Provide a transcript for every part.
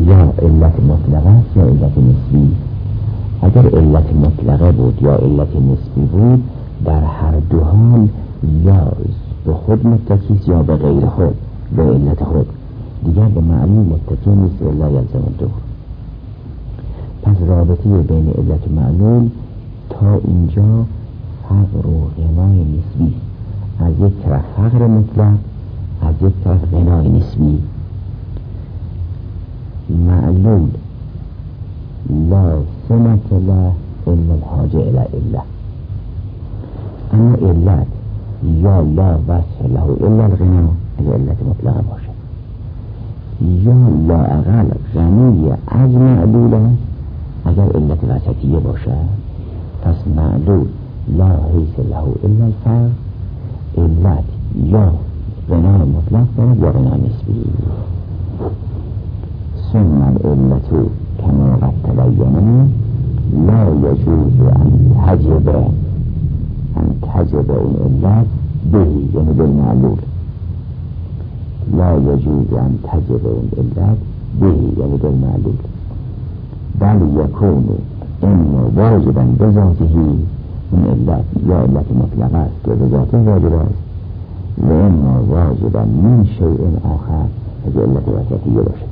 یا علت مطلقه است یا علت نسبی. اگر علت مطلقه بود یا علت نسبی بود، در هر دو حال یا به خود متکی است یا به غیر خود، به علت خود، دیگر به معلول متکی نیست. الا یلزم الدور. پس رابطه بین علت و معلول تا اینجا فقر و غنای نسبی، از یک طرف فقر مطلق، از یک طرف غنای نسبی. معلول لا سمت له الا الحاجه الی الا، اما علت یا لا وصف له الا الغنا اگر علت مطلقه باشه، یا لا اقل غنی از معلوله اگر علت وسطیه باشه. پس معلول لا حیث له الا الفرق، علت یا غنا مطلق دارد یا غنا نسبی. ثم العلت کما قد تبین لا یجوز ان تجب این علت به، یعنی بالمعلول لا یجوز ان تجب این علت به، یعنی بالمعلول، بل یکون اما واجبا بذاته، این علت یا علت مطلقه است که بذاته واجب است، و اما واجبا من شیء آخر اگر علت وسطیه باشه.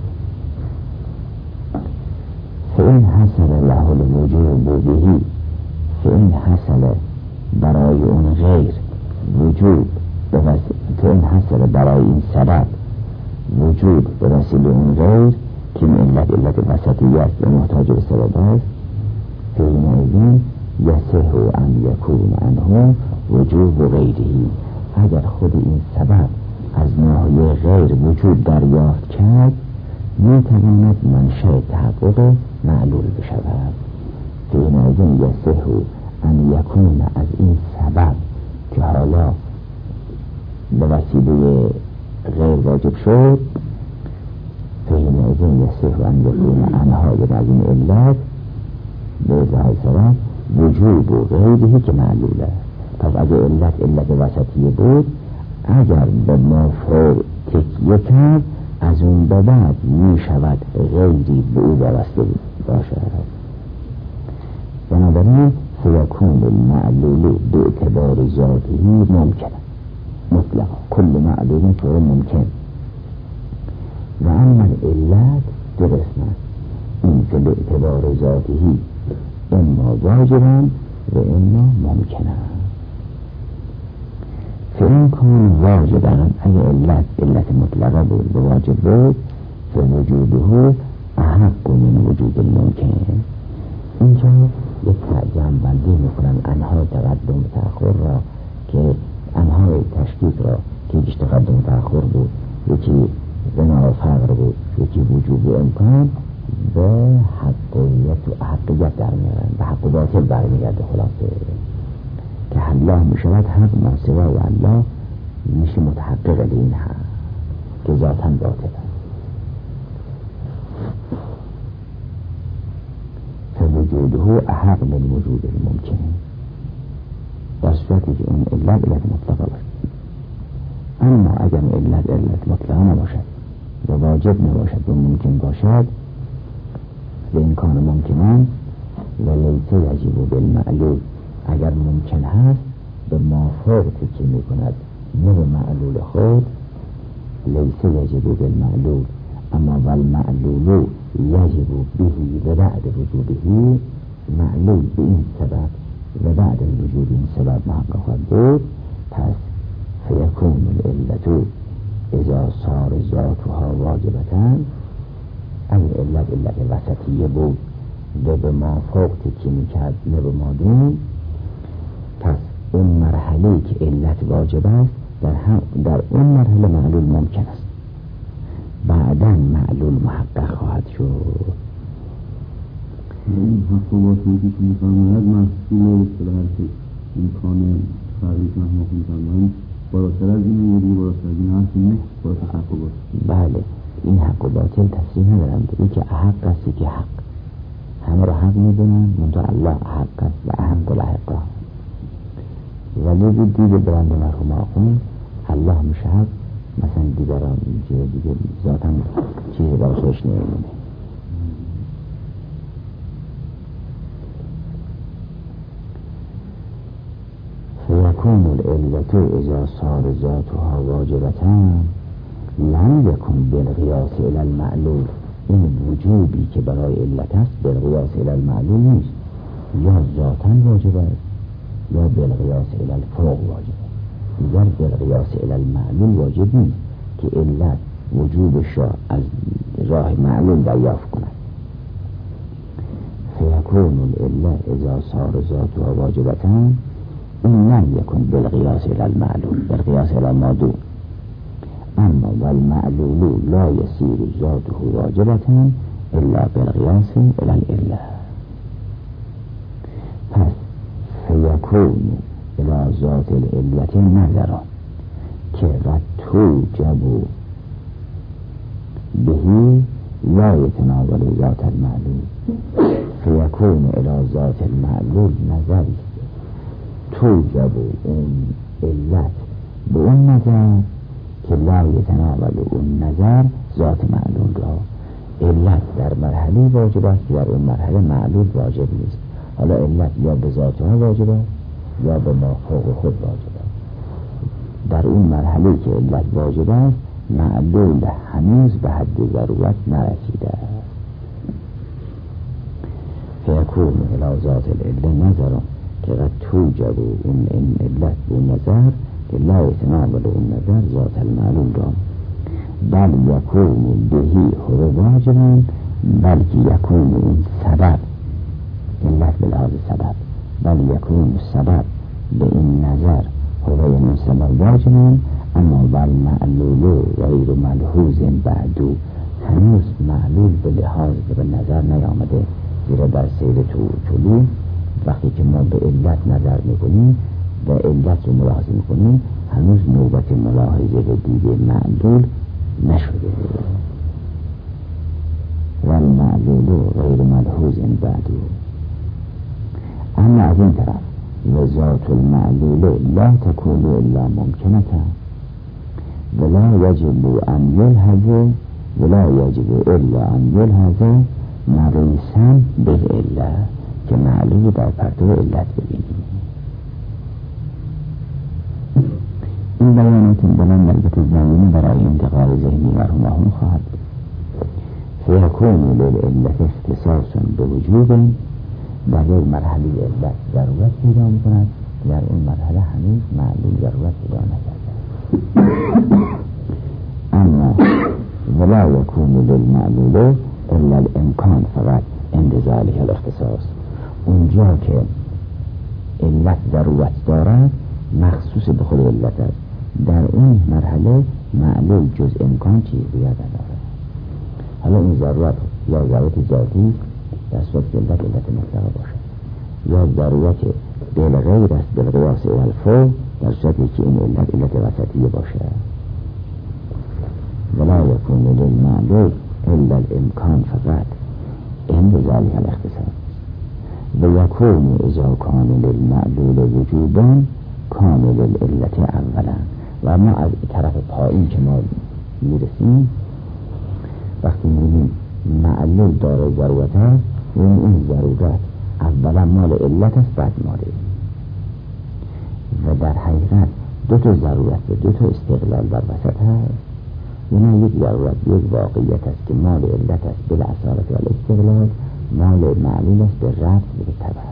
فإن حصل له الوجوب به، فإن حصل برای اون غیر وجود، فإن حصل برای این سبب وجود به وسیله اون غیر که این علت وسطیه است و محتاج به سبب است، فإنئذ یصح ان یکون عنه وجوب غیره. اگر خود این سبب از ناحیه غیر وجود دریافت کرد، میتواند منشأ تحقق معلول بشود. فإنئذ یصح ان یکون، از این سبب که حالا به وسیله غیر واجب شد، فإنئذ یصح ان یکون عنها، از این علت به ازای سبب وجوب و غیره که معلوله. پس اگر علت وسطیه بود، اگر به مافعول تکیه کرد، از اون به بعد می شود غیری به او وابسته باشد. بنابراین فیکون المعلول به اعتبار ذاته ممکن مطلقا، کل معلول طور ممکن. و اما علت دو قسمت، این که به اعتبار ذاته اما واجبا و اما ممکنه. فإن کان واجبا، اگر علت مطلقه بود و واجب بود، فوجوده احق من وجود الممکن. اینجا یک جمع‌بندی میکنن انها تقدم تأخر را، که انهای تشکیک را که یکیش تقدم تأخر بود، یکی غنا و فقر بود، یکی وجوب و امکان، به حقیقت و احقیت در میارن، به حق و باطل برمیگرده. خلاصه که الله میشود حق، منصبه و الله میشه متحقق لین حق که ذاتاً باطل است. فوجوده احق من وجود الممکن، در صورتی که اون علت مطلقه باشد. اما اگر علت مطلقه نباشد و واجب نباشد و ممکن باشد، و این کان ممکنان و لیس یجب بالمعلول، اگر ممکن هست به مافوق تکی می کند نه به معلول خود، لیس یجب بالمعلول، اما والمعلول یجب به و بعد وجوده، معلول به این سبب و بعد وجود این سبب محقق خواهد بود. پس فیکون العلت اذا صار ذاتها واجبتاً، اگر علت وسطیه بود و به مافوق تکی می کرد نه به مادون، پس اون مرحله که علت واجب است در اون مرحله معلول ممکن است، بعدا معلول محقق خواهد شد. این حق و باطلی که میفرماید محصول اصطلاحی امکان تعریف محمود میفرماید بالاتر از این، یه بالاتر از این هست، این بالاتر حق و باطل. بله، این حق و باطل تفسیر ندارم، یکی احق است یکی حق، همه را حق میدونن، منتها الله حق است و احق الحق، ولی دید برند مرحوم آخون الله میشه حق، مثلا دیگران دیگه ذاتاً چیزی برای خودش نمیمونه. فیکون العلت اذا صار ذاتها واجبتا لم یکن بالقیاس الی المعلول. این وجوبی که برای علت است بالقیاس الی المعلول نیست، یا ذاتاً واجب است یا بالقیاس الی الفوق واجب است. دیگر بالقیاس الی المعلول واجب نیست که علت وجوبش را از راه معلول دریافت کند. فیکون العلت اذا صار ذاتها واجبتا این لم یکن بالقیاس الی المعلول، بالقیاس الی المادون. اما والمعلول لا يصير ذاته واجبة الا بالقياس الى العلة. پس فيكون الى ذات العلة نظرا که قد توجب به لا يتناول ذات المعلول. فيكون الى ذات المعلول نظری توجب اون علت به اون نظر که لا یتناول اون نظر ذات معلول را. علت در مرحله واجب است، در اون مرحله معلول واجب نیست. حالا علت یا به ذاتها واجب است یا به ما فوق خود واجب است. در اون مرحله که علت واجب است معلول هنوز به حد ضرورت نرسیده است. فیکون الی ذات العله نظرا که قد توجب اون علت به نظر که لا یتناول اون نظر ذات المعلول را. بل یکون بهی هو واجبا، بلکه یکون این سبب علت بلحاظ سبب، بل یکون سبب به این نظر هو این سبب واجبا. اما بل معلول غیر ملحوظ بعدو، هنوز معلول به لحاظ به نظر نیامده. زیرا در سیر طلوع وقتی که ما به علت نظر میکنیم و علت رو ملاحظه میکنیم هنوز نوبت ملاحظه و دید معلول نشده و المعلول غیر ملحوظ بعدو. اما از این طرف و ذات المعلول لا تكون الا ممکنتا ولا یجب ان یلحظ ولا یجب الا ان یلحظ مریسا به علت، که معلول با پرتو علت ببینیم. این بیانات بلند البته زمینی برای انتقال ذهنی مرحوم خواهد بود. فیکون للعلت اختصاصا به وجود، در یک مرحله علت ضرورت پیدا می‌کند، در اون مرحله هنوز معلول ضرورت پیدا نکرده. اما ولا یکون للمعلول الا الامکان فقط عند ذلك الاختصاص. اونجا که علت ضرورت دارد مخصوص به خود علت است، در اون مرحله معلول جز امکان چیز بیاد ندارد. حالا این ضرورت یا ضرورت ذاتی در صورت علت مطلقه باشد، یا ضرورت بالغیر است بالقیاس الی الفوق در صورتی که این علت وسطیه باشد. ولا یکون للمعلول الا الامکان فقط عند ذلك الاختصاص. و یکون اذا کان للمعلول وجوبا کان للعلت اولا. و ما از طرف پایین که ما میرسیم وقتی میگیم معلول داره ضرورت هست، این ضرورت اولا مال علت است بعد مال علت. و در حقیقت دو تا ضرورت و دو تا استقلال در وسط هست. یعنی یک ضرورت یک واقعیت است که مال علت است بلا اصالت و الاستقلال، مال معلول است به رفت و به تبع.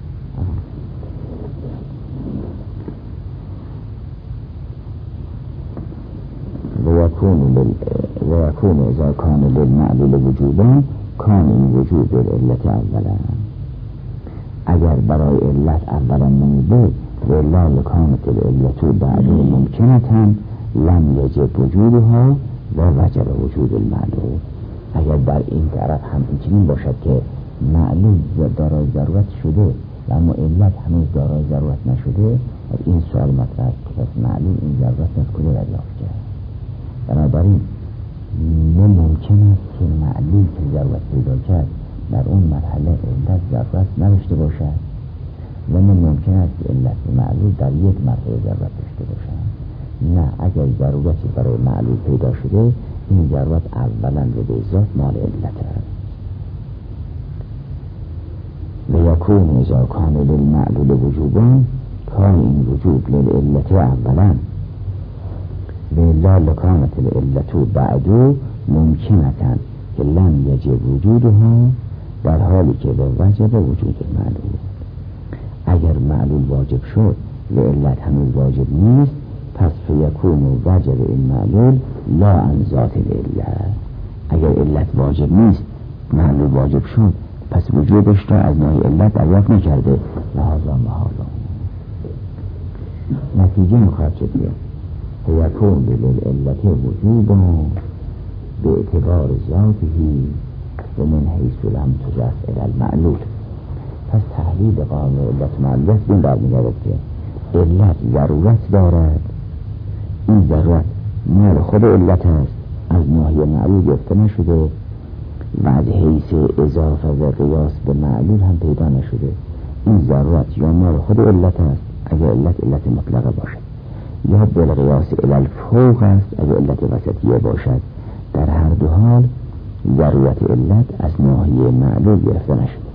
و یکون اذا کان للمعلول وجوبا کان این وجود العلت اولا. اگر برای علت اولا نمیده و لا لکانت العلت بعد ممکنتا لم یجب وجودها و وجب وجود المعلول. اگر در این طرف هم اینچنین باشد که معلول دارای ضرورت شده و اما علت هنوز دارای ضرورت نشده، این سوال مطرح است که پس معلول این ضرورت از کجا دریافت کرد؟ بنابراین نه ممکن است که معلول که ضرورت پیدا کرد در اون مرحله علت ضرورت نداشته باشد و نه ممکن است که علت معلول در یک مرحله ضرورت داشته باشد. نه، اگر ضرورتی برای معلول پیدا شده این ضرورت اولا و به ذات مال علت است. و یکون اذا کان للمعلول وجوبا امکان این وجود للعلت اولا ولا لکانت العلت بعدو ممکنتن که لم یجب وجودها، در حالی که به وجب وجود معلول. اگر معلول واجب شد و علت هنوز واجب نیست، پس فیکون وجب این معلول لا عن ذات العلت. اگر علت واجب نیست معلول واجب شد، پس وجودش را از نوع علت دریافت نکرده، لحاظا محالا. نتیجه مخرج شد فیکون للعلت وجوبا به اعتبار ذاته و من حیث لم تضف الی المعلول. پس تحلیل قانون علت معلولیت بین بر می‌گردد که علت ضرورت دارد، این ضرورت مال خود علت است، از ناحیه معلول گرفته نشده و از حیث اضافه و قیاس به معلول هم پیدا نشده. این ضرورت یا مال خود علت است اگر علت مطلقه باشد، یا بالقیاس الی الفوق است اگر علت وسطیه باشد. در هر دو حال ضرورت علت از ناحیه معلول گرفته نشده.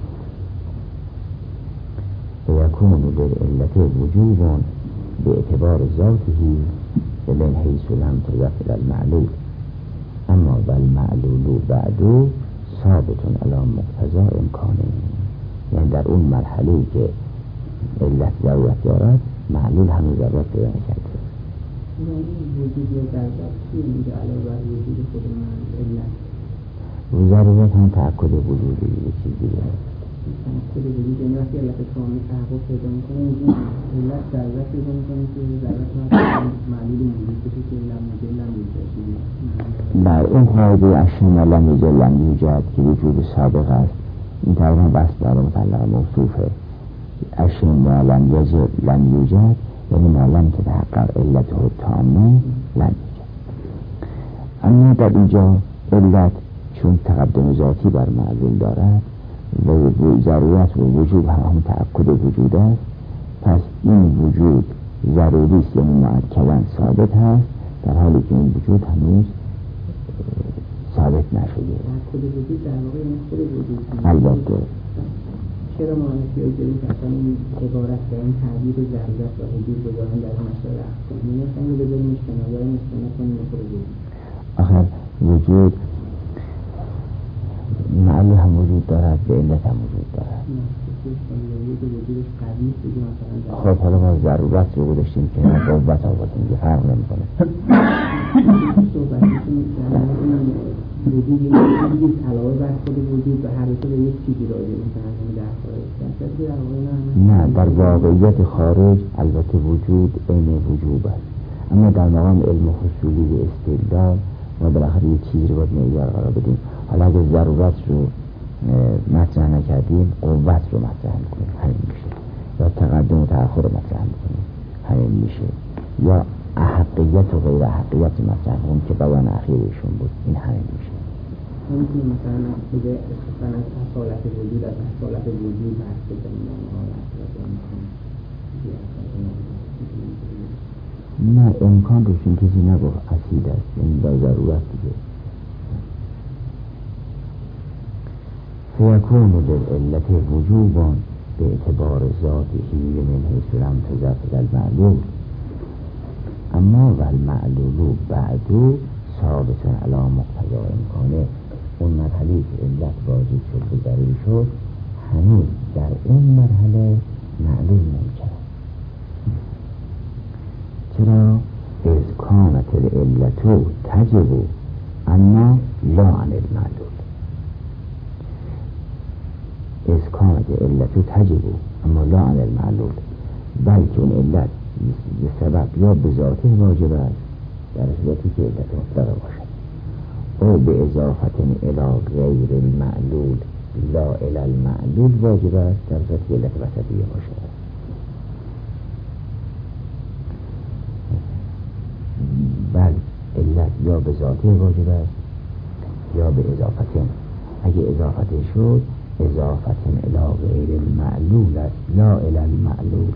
ويكون للعلة وجوبا باعتبار ذاته ومن حيث لم تضف إلى المعلول، اما والمعلول بعد ثابت على مقتضى امکانه. یعنی در اون مرحله که علت ضرورت دارد، معلول همون ضرورت پیدا نکرده. وجود یا ضرورت چیه میگه علاوه بر وجود خود علت؟ ضرورت هم تأکد وجودی یه چیزی داره. تأکد وجود یعنی وقتی علت کامل تحقق پیدا میکنه، علت ضرورت پیدا میکنه که ضرورت معلول موجود بشه که لم یوجد لم یوجد. بر اون قاعده اشیاء لم یوجد لم یوجد که وجود سابق است، این تقریبا بس داره مطلق موصوفه. اشیاء لم یوجد لم یوجد یعنی ما لم تتحقق علته تامه لم یوجد. اما در اینجا علت چون تقدم ذاتی بر معلول دارد و ضرورت و وجود هم تأکد وجود است، پس این وجود ضروری است، یعنی مؤکداً ثابت هست، در حالی که این وجود هنوز ثابت نشده. تأکد وجود در واقع این خود وجود البته چرا ما احتیاج داریم که اصلا این عبارت و این تعبیر ضرورت و وجود بذارن در مسائل احکام؟ یعنی اصلا رو بذاریم اجتناب داریم اجتناب کنیم خود وجود. آخر وجود معلول هم وجود دارد، به علت هم وجود دارد. خب حالا ما ضرورت رو گذاشتیم که قوت آوردیم که فرق نمی‌کنه. وجود یک علاوه بر خود وجود و هر دو به یک چیزی راجع می‌کنه در نه، در واقعیت خارج البته وجود عین وجوب است، اما در مقام علم حصولی و استدلال ما بالاخره یک چیزی رو باید معیار قرار بدیم. حالا اگر ضرورت رو مطرح نکردیم، قوت رو مطرح میکنیم، همین میشه. یا تقدم و تأخر رو مطرح میکنیم، همین میشه. یا احقیت و غیر احقیت مطرح کنیم که بیان اخیرشون بود، این همین میشه. نمیتونیم مثلا بگه استفاده از اصالت وجود از اصالت وجود بحث بزنیم نه، امکان روشون کسی نگفت اصیل است، این با ضرورت دیگه. فیکون للعلت وجوبا به اعتبار ذاته من حیث لم تضف الی المعلول، اما والمعلول بعدو ثابت علی مقتضی امکانه. اون مرحله که علت واجب شد و ضروری شد، هنوز در این مرحله معلول ممکن. چرا؟ از کانت العلت تجب اما لا عن المعلول. از کانت العلت تجب اما لا عن المعلول، بلکه اون علت به سبب یا به ذاته واجب است در صورتی که علت مطلقه باشد، او به اضافت الی غیر المعلول لا الی المعلول واجب است در صورتی که علت وسطیه باشد. بل علت یا به ذاته واجب است یا به اضافت. اگه اضافت شد، اضافت الی غیر المعلول است لا الی المعلول،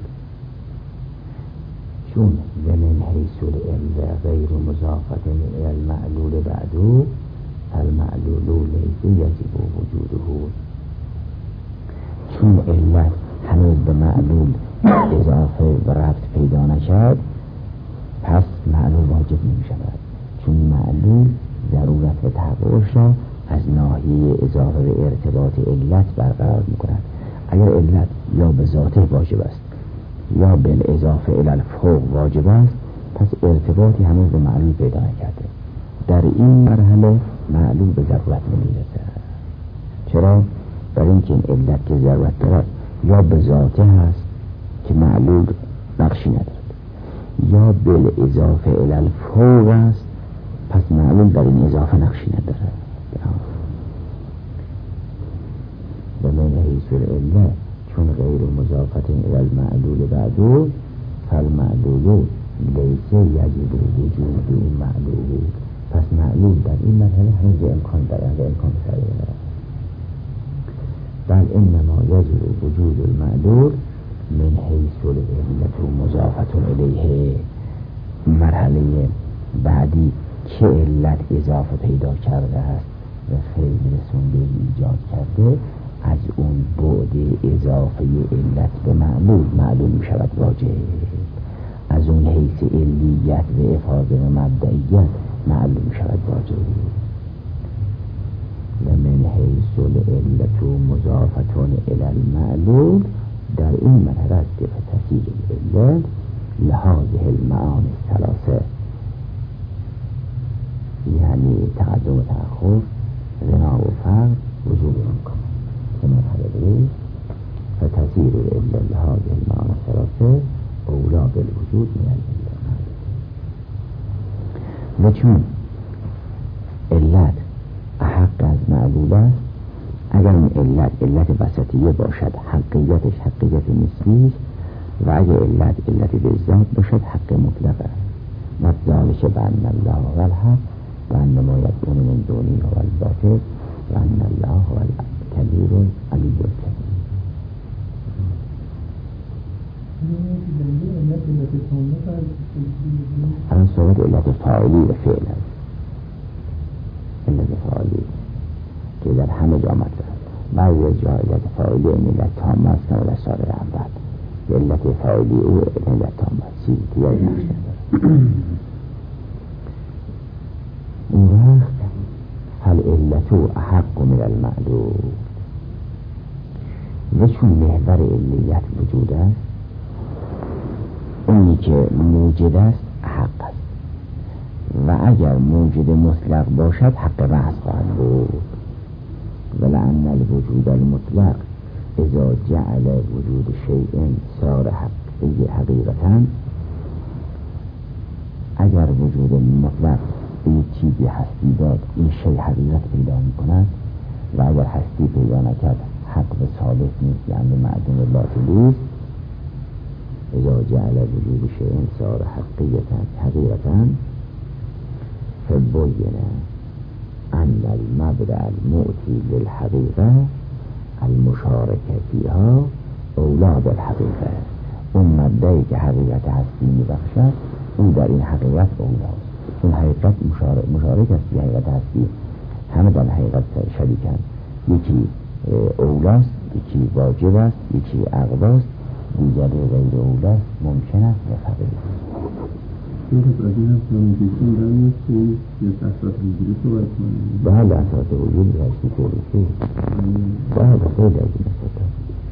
چون ومن حیث العلة غیر مضافة الی المعلول بعدو المعلول لیس یجب وجوده. چون علت هنوز به معلول اضافه و ربط پیدا نکرد پس معلول واجب نمی شود، چون معلول ضرورت و تحققش را از ناحیه اضافه و ارتباط علت برقرار می کند. اگر علت یا به ذاته واجب است یا بالاضافه الی الفوق واجب است، پس ارتباطی هنوز به معلول پیدا نکرده. در این مرحله معلول به ضرورت نمیرسد. چرا؟ برای اینکه این علت که ضرورت دارد یا به ذاته هست که معلول نقشی ندارد، یا بالاضافه الی الفوق است، پس معلول در این اضافه نقشی ندارد. و من حیث العله، چون غیر مضافت الی المعلول بعدو، فالمعلول لیس یجب وجود این معلول، پس معلول در این مرحله هنوز امکان دارد، امکان شرعی دارد. بل انما یجب وجود المعلول من حیث العلة مضافت الیه. مرحله بعدی که علت اضافه پیدا کرده است و خیلی رسونده ایجاد کرده، از اون بعد اضافه علت به معلول می شود واجب. از اون حیث علیت و افاظه و مبدئیت معلوم می شود واجب. و من حیث العلة مضافتون الی المعلول، در این مرحله است که تصیر العلت لهذه المعانی الثلاثه، یعنی تقدم و تأخر، غنا و فقر، وجود امکان. که مرحله بری فتصیر العلت لهذه المعانی الثلاثه اولا بالوجود من العلت. و چون علت احق از معلول است، اگر این علت وسطیه باشد حقیقتش حقیقت نسبی است، و اگر علت به ذات باشد حق مطلق است. و ذالک بان الله هو الحق و ان ما یدعون من دونه هو الباطل و ان الله هو الکبیر العلی الکبیر. الان صحبت علت فاعلی و فعل است. علت فاعلی که در همه جا مطلب، بعضی از جا علت فاعلی این علت تامه است که در سال اول علت فاعلی او علت تامه است، چیزی که یاد نقش نداره. اون وقت هل علتو احق من المعلول، و چون محور علیت وجود است، اونی که موجد است حق است، و اگر موجد مطلق باشد حق محض خواهد بود. ولأن الوجود المطلق اذا جعل وجود شیء صار حقیقتا، اگر وجود مطلق این چیزی هستی داد، این شیء حقیقت پیدا می کند، و اگر هستی پیدا نکرد حق و ثابت نیست، یعنی معدوم باطلی است. اذا جعل وجود شیء صار حقیقتا فبین ان المبدأ المؤتی للحقیقه المشارکه فیها اولا بالحقیقه. اون مبدأی که حقیقت هستی می بخشد، اون در این حقیقت اولاست. اون حقیقت مشارک است، حقیقت هستی همه در حقیقت شریکند. یکی اولاست، یکی واجب است، یکی عقباست، دیگر غیر اولاست، ممکن است و فقیر. بله اساس وجود هستی تولیسی، بله خیلی از این اساس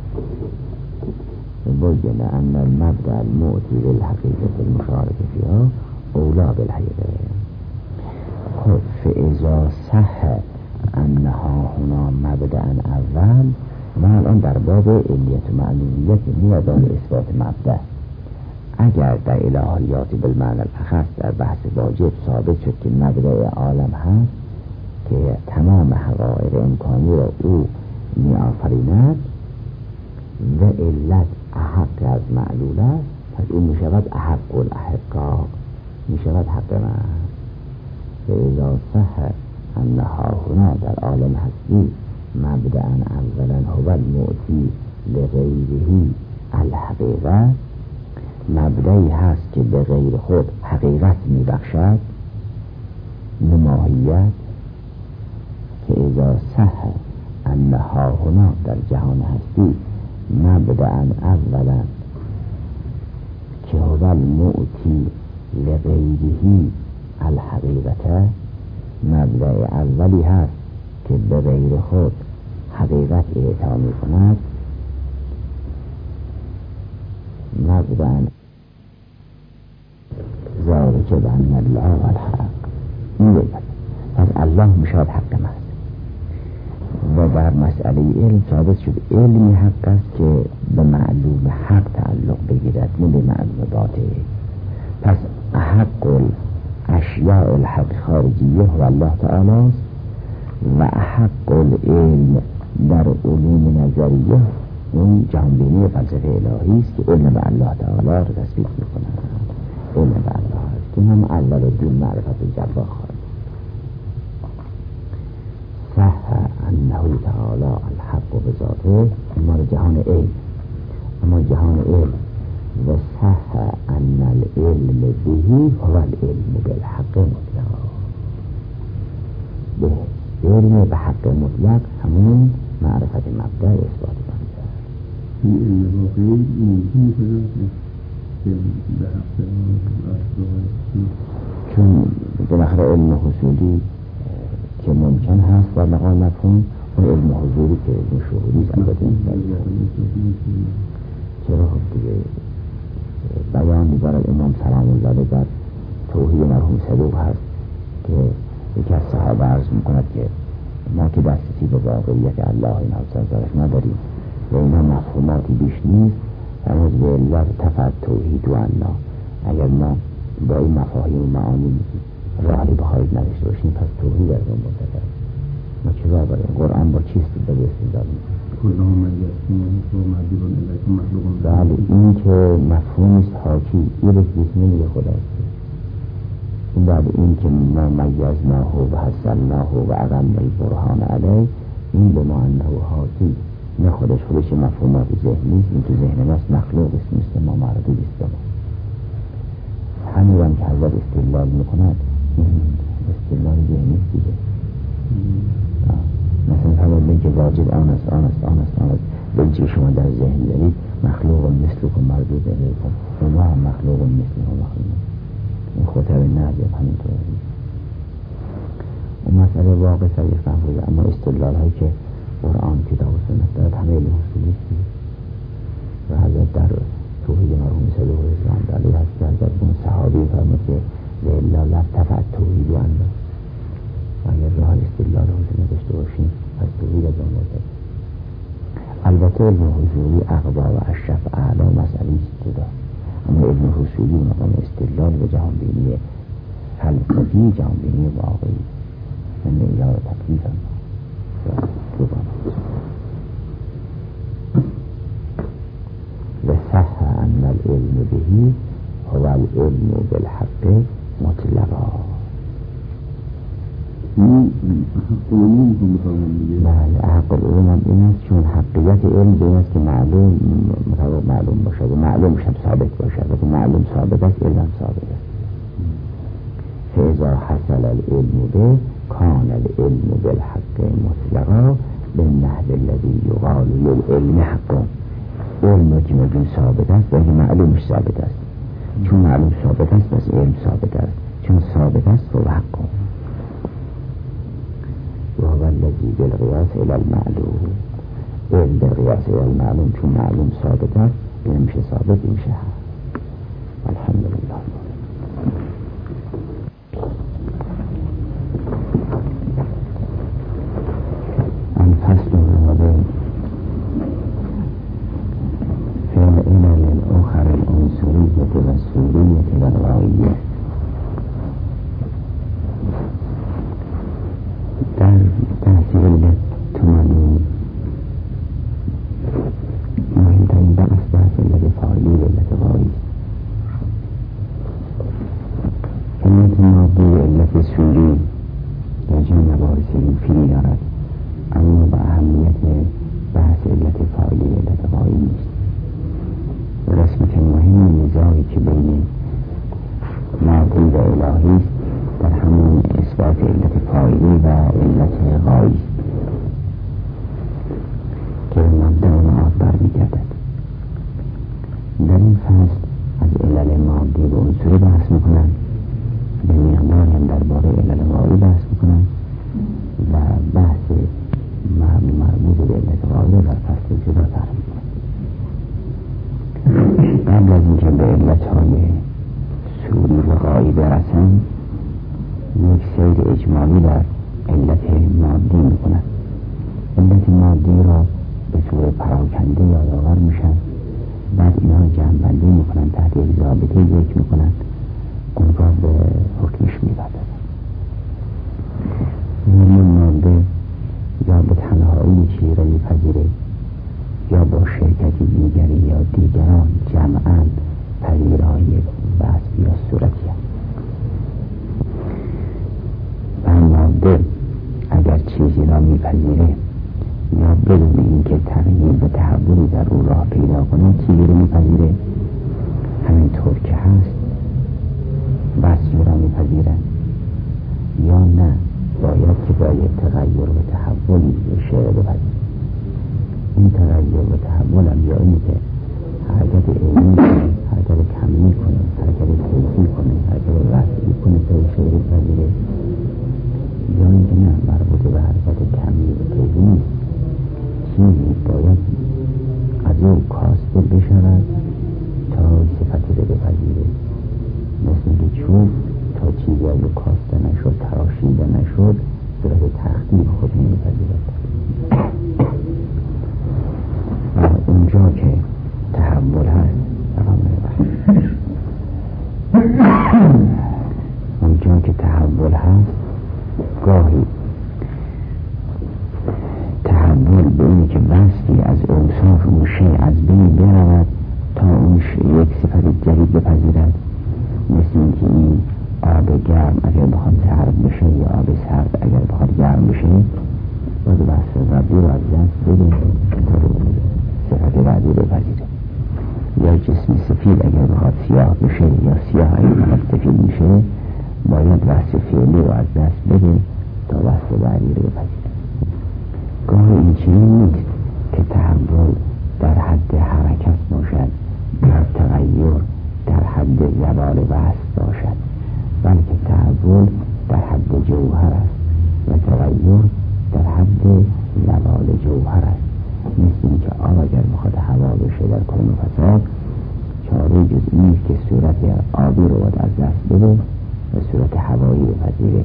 بجن ان المبدأ المؤتی للحقیقة المشارکه فیها اولا بالحقیقه. خب فاذا صح انها هنا مبدأ اول، ما الان در باب علیت و معلولیت میادان اثبات مبدأ. اگر در الهیات بالمعنی الاخص در بحث واجب ثابت شد که مبدأ عالم هست که تمام حقایق امکانی را او می آفریند و علت احق از معلول است، پس او می شود احق الاحقاق، می شود حق من. فاذا صح انها هنا در عالم هستی مبدأ اولا هو المؤتی لغیره الحقیقه، مبدأی هست که به غیر خود حقیقت می بخشد، نماهیت. که اذا صح انها هنا در جهان هستی مبدأ اولا که هو المعطی لغیره الحقیقته مبدأ اولی هست که به غیر خود حقیقت اعطا می کند. مبدأ ذالک بأن الله الحق. این بگید پس الله میشود حق محض و بر مسئله علم ثابت شد علمی حق است که به معلوم حق تعلق بگیرد نه به معلوم باطل. پس حق الاشیاء الحق خارجیه و الله تعالی است و حق العلم در علوم نظریه اون جنبینی فلسفه الهی است که علم به الله تعالی را تثبیت می‌کند. علم به الله است که هم اول دین معرفت الجبار خواهد. صح انه تعالی الحق بذاته اما جهان علم، اما جهان علم و صح ان العلم بهی هو العلم بالحق مطلق. به علم به حق مطلق همون معرفت مبدأ اثبات بنده. این علم واقعی ممکن شده که به حق چون بالاخره علم حصولی که ممکن هست و مقام مفهوم و علم حضوری که علم شهودی است. البته چرا دیگه بیان می‌دارد امام سلام الله علیه در توحید مرحوم صدوق هست که یکی از صحابه عرض می‌کند که ما که دسترسی به واقعیت الله این حضرتش نداریم و اینا مفهوماتی بیش نیست رمز به علت تفت توحید و الله. اگر ما با این مفاهیم و معانی راهی بخواهید نداشته باشیم پس توحید از اون منتظر ما چه راه بریم؟ قرآن با چیست به استدلال بله این که مفهوم است حاکی این رسیت نمیگه خداست. این بعد این که ما میزناه و حسناه و اقم البرهان علیه این به ما انه حاکی نه خودش مفهومات ذهنی است. این تو ذهن ماست مخلوق است مثل ما مردی است. همین هم که حضرت استدلال میکند این استدلال ذهنی است دیگه. مثلا فرمود بین که واجب آن است بین که شما در ذهن دارید مخلوق مثل کن مردود علیکم و ما هم مخلوق مثل هم مخلوق. این خطر نهجه همینطور اون مسئله واقع سریع فهمید. اما استدلال هایی که قرآن کتاب و سنت دارد همه علم حصولی است و حضرت در توحید مرحوم صدوق اسلام علیه هست که حضرت اون صحابی فرمود که لله لفتفت توحید و الله و اگر راه استدلال حصولی داشته باشیم پس توحید از آن باشد. البته علم حصولی اقوا و اشرف اعلا مسئله است جدا، اما علم حصولی مقام استدلال و جهانبینی فلسفی جهانبینی واقعی من معیار تکلیف هم و صح ان العلم بهی هو العلم بالحق مطلقا. این حق العلوم میخوام بفرمون دیگه. بله حق العلوم هم این است چون حقیقت علم به این است که معلوم باشد و معلوم شد ثابت باشد و معلوم ثابت است علم ثابت است. فاذا حصل العلم به کان العلم بالحق مطلقا بالنحو الذي يقال للعلم حق. علم که مدون ثابت است و اینکه معلومش ثابت است. چون معلوم ثابت است پس علم ثابت است. چون ثابت است فهو حق و هو الذی بالقیاس الی المعلوم. علم بالقیاس الی المعلوم چون معلوم ثابت است علم میشه ثابت میشه حق. الحمدلله. الفصل الرابع في العلل الأخرى العنصرية والسورية والغائية. در تحصیل تمامی مهمترین بحث علت فاعلی و علت غایی است. علت مادی علت سوری در جمع مباحث فیلی دارد، اما با اهمیت بحث علت فاعلی و علت غایی نیست. و رسمت مهم نزاعی که بین مادی و الهی است در همون اثبات علت فاعلی و علت غایی است که مبدأ معاد برمیگردد. در این فصل از علل تحت یک ضابطه یک میکنن، اون را به حکمش میبردن. این ماده یا به تنهایی چیزی را میپذیره یا با شرکت دیگری یا دیگران جمعاً پذیرای وصف یا صورتی هست. و ماده اگر چیزی را میپذیره یا بدون اینکه تغییر و تحولی در او راه پیدا کنه چیزی را میپذیره، همینطور که هست وصفی را میپذیره یا نه باید که باید تغییر و تحولی شعر بپذیره. این تغییر و تحول هم یا اینه که حرکت علمی کنه، حرکت کمی کنه، حرکت کیفی کنه، حرکت وصفی کنه تا شعر بپذیره، یا اینکه نه مربوط به حرکت کمی و کیفی نیست، چیزی باید از او کاسته بشود تا صفتی رو بپذیره. مثل اینکه چوب تا چیزی از او کاسته نشد، تراشیده نشد، صورت تخدیر خود نمیپذیرد. و اونجا که تحول هست اونجا که تحول هست گاهی تحول به اینه که وصفی از اوصاف اون شیء از بین برود تا اون یک صفت جدید بپذیرد. مثل اینکه این آب گرم اگر بخواد سرد بشه یا آب سرد اگر بخواد گرم بشه باید وصف قبلی رو از دست بده تا صفت بعدی بپذیره. یا جسم سفید اگر بخواد سیاه بشه یا سیاه اگر بخواد سفید میشه باید وصف فعلی رو از دست بده تا وصف بعدی رو بپذیره. گاه این چیزی نیست که تحول در حد حرکت باشد یا تغییر در حد زوال وصف باشد، بلکه تحول در حد جوهر است و تغییر در حد زوال جوهر است. مثل اینکه آب اگر بخواد هوا بشه در کون و فساد چاره جز نیست که صورت آبی رو باید از دست بده و صورت هوایی بپذیره.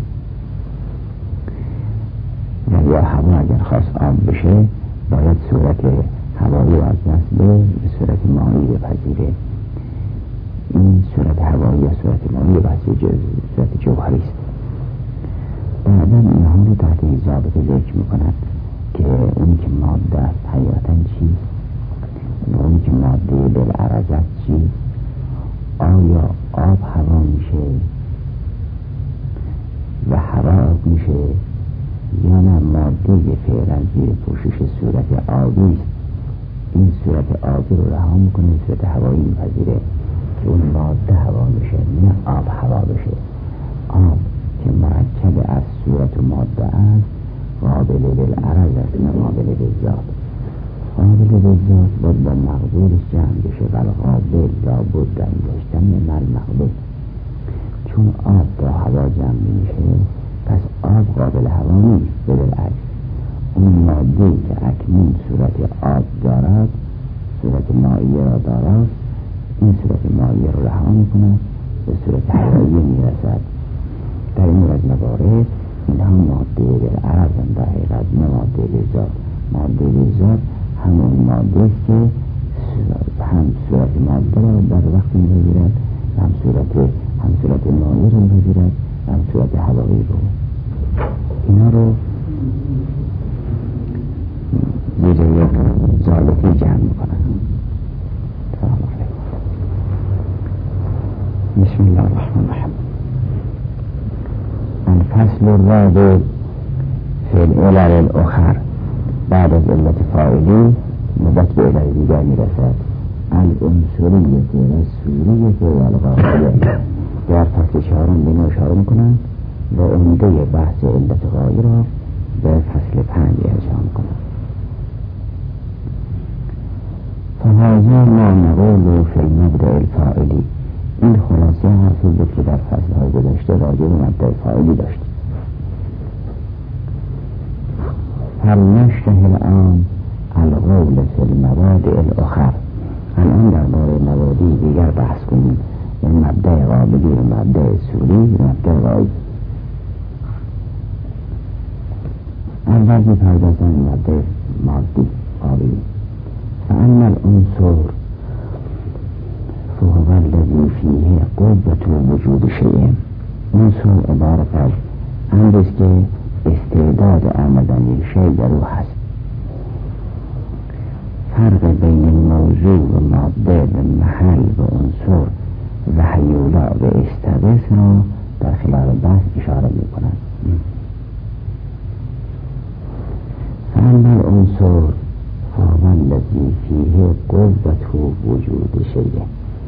یا هوا اگر خواست آب بشه باید صورت هوایی رو از دست بده به صورت مایی بپذیره. این صورت هوایی یا صورت مایی بحثی صورت جوهری است. بعدا اینها رو تحت این ضابطه ذکر میکنند که اونی که ماده است حقیقتا چیست و اونی که ماده بالعرض چیست. آیا آب هوا میشه و هوا آب میشه یا نه ماده فعلا زیر پوشش صورت آبی است، این صورت آبی رو رها میکنه صورت هوایی میپذیره که اون ماده هوا میشه نه آب هوا بشه. آب که مرکب از صورت و ماده است قابل بالعرض است نه قابل بالذات. قابل بالذات باید با مقدورش جمع بشه ولی قابل لابد در داشتن مل مقدور. چون آب با هوا جمع میشه پس آب قابل هوا نیست، بالعکس اون ماده که اکنون صورت آب دارد صورت مایع را دارد این صورت مایع رو رها میکنه به صورت هوایی میرسد. در این از موارد اینها ماده بالعرض هم در حقیقت نه ماده بالذات. ماده بالذات همون ماده است که هم صورت ماده را در وقت میپذیرد هم صورت مایع را میپذیرد هم صورت هوایی رو. اینا رو یه جایی ضابطی جمع میکنن. سلام علیکم. بسم الله الرحمن الرحیم. الفصل الرابع فی العلل الاخر. بعد از علت فاعلی نوبت به علت دیگر میرسد. العنصریه و الصوریه و الغایه. در فصل چهارم به اینو اشاره میکنن و عمده بحث علت غایه را به فصل 5 ارجاع میکنن. فهذا ما نقول فی المبدأ الفاعلی. این خلاصه حرفی بود که در فصلهای گذشته راجع به مبدأ فاعلی داشت. هل نشتهی الان القول فی المبادئ الاخر. الان درباره مبادی دیگر بحث کنیم، این مبدأ قابلی و مبدأ صوری و مبدأ غایی. اول می‌پردازم مبدأ مادی قابلی. فأما العنصر فهو الذی فیه قوة وجود شیء. عنصر عبارت از امری است که استعداد آمدن یک شیء در او هست. فرق بین موضوع و ماده و محل و عنصر و هیولا و استقس را در خلال بحث اشاره می کنند. فاما العنصر فهو الذی فیه قوة وجود شیء.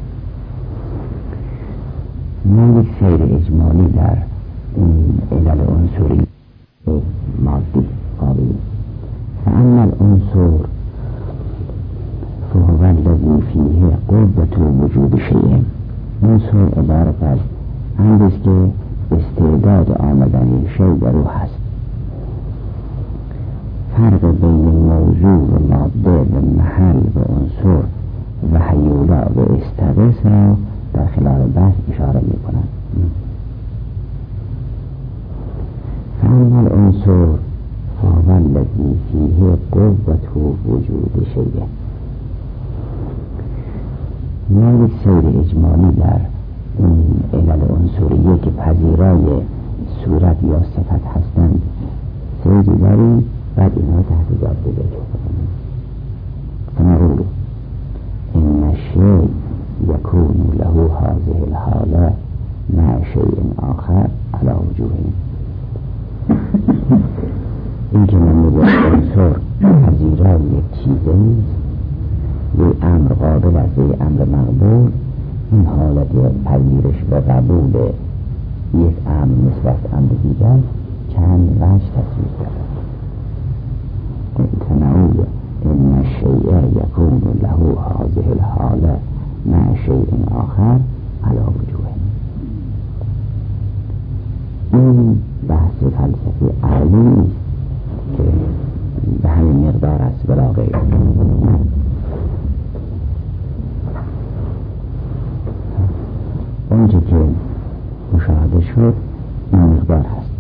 ما یک سیر اجمالی در این علل عنصری مادی قابلی. فاما العنصر فهو الذی فیه قوة وجود شیء. عنصر عبارت از امری است که استعداد آمدن یک شیء در او هست. فرق بین موضوع و ماده و محل و عنصر و هیولا و استقس را در خلال بحث اشاره می کنند. فاما العنصر فهو الذی فیه قوة وجود شیء. ما یک سیر اجمالی در این علل عنصریه که پذیرای صورت یا صفت هستند سیری داریم، بعد اینها تحت جاده ذکر کنیم. فنقول ان الشیء یکون له هذه الحاله مع شیء آخر علی وجوه. این که من میگویم عنصر پذیرای یک چیزه نیست، یک امر قابل است، یک امر مقبول. این حالت پذیرش و قبول یک امر نسبت امر دیگر چند وجه تصویر کرده. تنعول ان الشیء یکون له هذه الحاله مع شیء آخر علی وجوه. این بحث فلسفی عالی است که به همین مقدار است بلا غیر. آنچه که مشاهده شد این مقدار هست.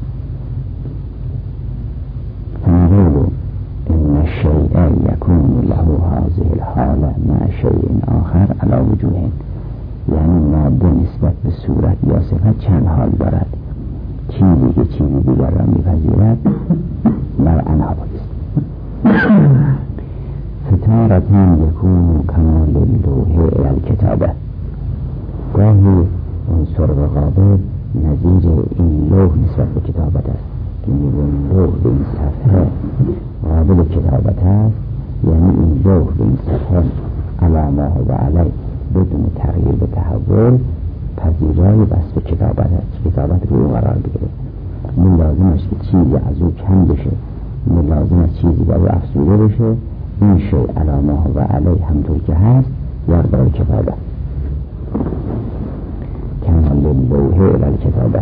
فنقول ان الشیء یکون له هذه الحاله مع شیء آخر علی وجوه. یعنی ماده نسبت به صورت یا صفت چند حال دارد. چیزی که چیزی دیگر را میپذیرد بر انها است. فتارة یکون کمال اللوح الی الکتابه. گاهی عنصر و قابل نظیر این لوح نسبت به کتابت است که میگویم لوح به این صفحه قابل کتابت است، یعنی این لوح به این صفحه علی ما و علی بدون تغییر به تحول پذیرای بس به کتابت است، کتابت روی قرار بگیره. من لازم است که چیزی از او کم بشه، من لازم است چیزی بر او افزوده بشه. این شیء علی ما و علی همطور که هست یقبل کتابت. کمال اللوح الی الکتابه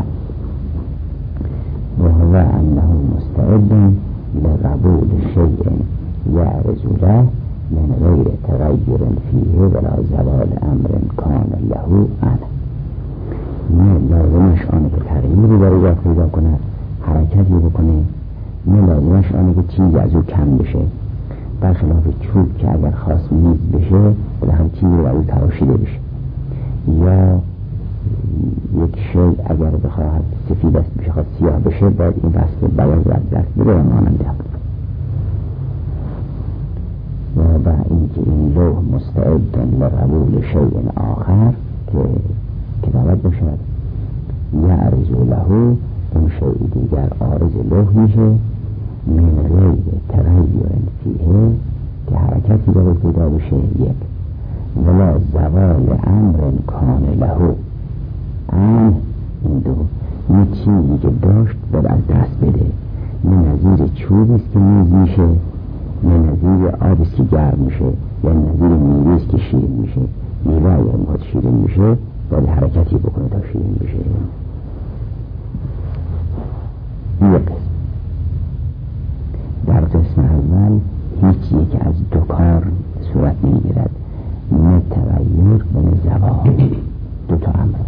و هو انه مستعد لقبول شیء یعرض له من غیر تغییر فیه ولا زوال امر کان له عنه. نه لازمش آنه که تغییری در او پیدا کنه، حرکتی بکنه. نه لازمش آنه که چیزی از او کم بشه، برخلاف چوب که اگر خواست میز بشه بالاخره چیزی در او تراشیده بشه، یا یک شیء اگر بخواهد سفید است بخواهد سیاه بشه باید این وصف بیاض از دست بره و ماننده. و با اینکه این لوح مستعد لقبول شیء آخر که کتابت باشد، یعرض له اون شیء دیگر عارض لوح میشه، من غیر تغییر فیه که حرکتی در پیدا بشه یک، ولا زوال امر کان له عنه. این دو یه چیزی که داشت باید از دست بده. نه نظیر چوبیست که میز میشه، نه نظیر آبیست که گرم میشه، یا نظیر میوهیست که شیرین میشه. میوه اگر میخواد شیرین میشه باید حرکتی بکنه تا شیرین بشه. این یک قسم. در قسم اول هیچ یک از دو کار صورت نمیگیرد، نه تغییر و نه زوال. دو تا امر.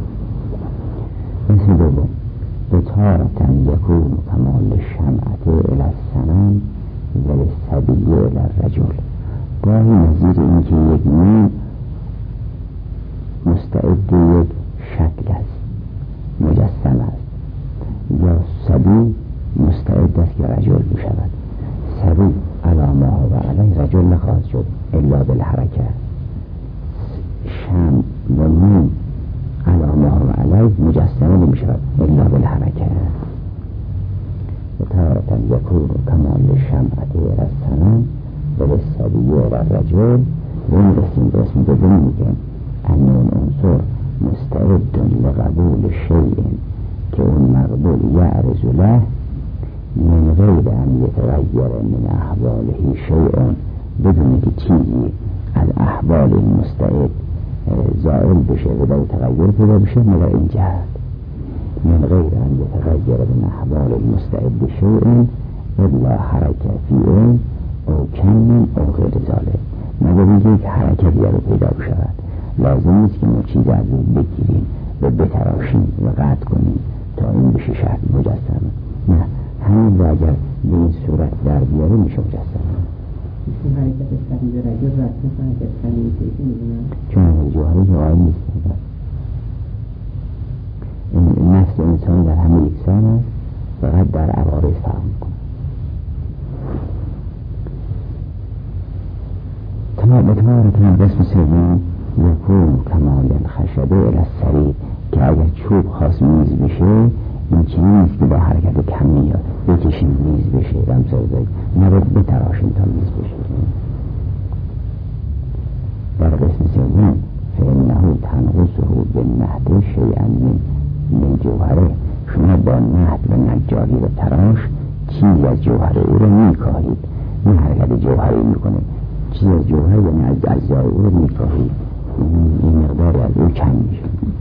مثل دوم بطارة یکون کمال شمعت الی الصنم و الصبی الی الرجل. گاهی نظیر این که یک میم مستعد یک شکل است، مجسم است، یا صبی مستعد است که رجل بشود. صبی علامه و علی رجل نخواهد شد الا بالحرکه. شم و نون علامه و علی مجسمه نمیشود الا بالحرکه. و تارتا یکون کمال شمعته السنن و بالصبی و الرجل. و این رسم دومی که ان اون عنصر مستعد لقبول شیء که اون مقبول یعرض له من غیر ان یتغیر من احواله شیء، بدون که چیزی از احوال المستعد زائل بشه و در تغییر پیدا بشه، مگر این جهت من غیر ان یتغیر من احوال المستعد شیء الا حرکه فیه او کم او غیر ذالک، مگر اینکه یک حرکتی رو پیدا بشود. لازم نیست که ما چیز از این بگیریم و بتراشیم و قطع کنیم تا این بشه شهر مجسمه. نه، همین رو اگر به این صورت در بیاره میشه مجسمه. این حرکت شدید رجل رسم حرکت شدید کیفی میدونن چون جوهری جوهری نیست. این نفس انسان در همه یکسان است، فقط در عوارض فرق میکنه. تمام رسم سوم یکون کمال خشبه الاسری، که اگر چوب خاص میز بشه این چنین نیست که با حرکت کمی یا بکشیم میز بشه دمسازی، نباید بتراشیم تا میز بشه. در قسم سوم فإنه تنقصه بالنهد شیئا من جوهره، شما با نهد و نجاری و تراش چیزی از جوهره او رو میکاهید، این حرکت جوهری میکنه، چیزی از جوهره یعنی از اجزای او رو میکاهید، این مقداری از او کم میشه.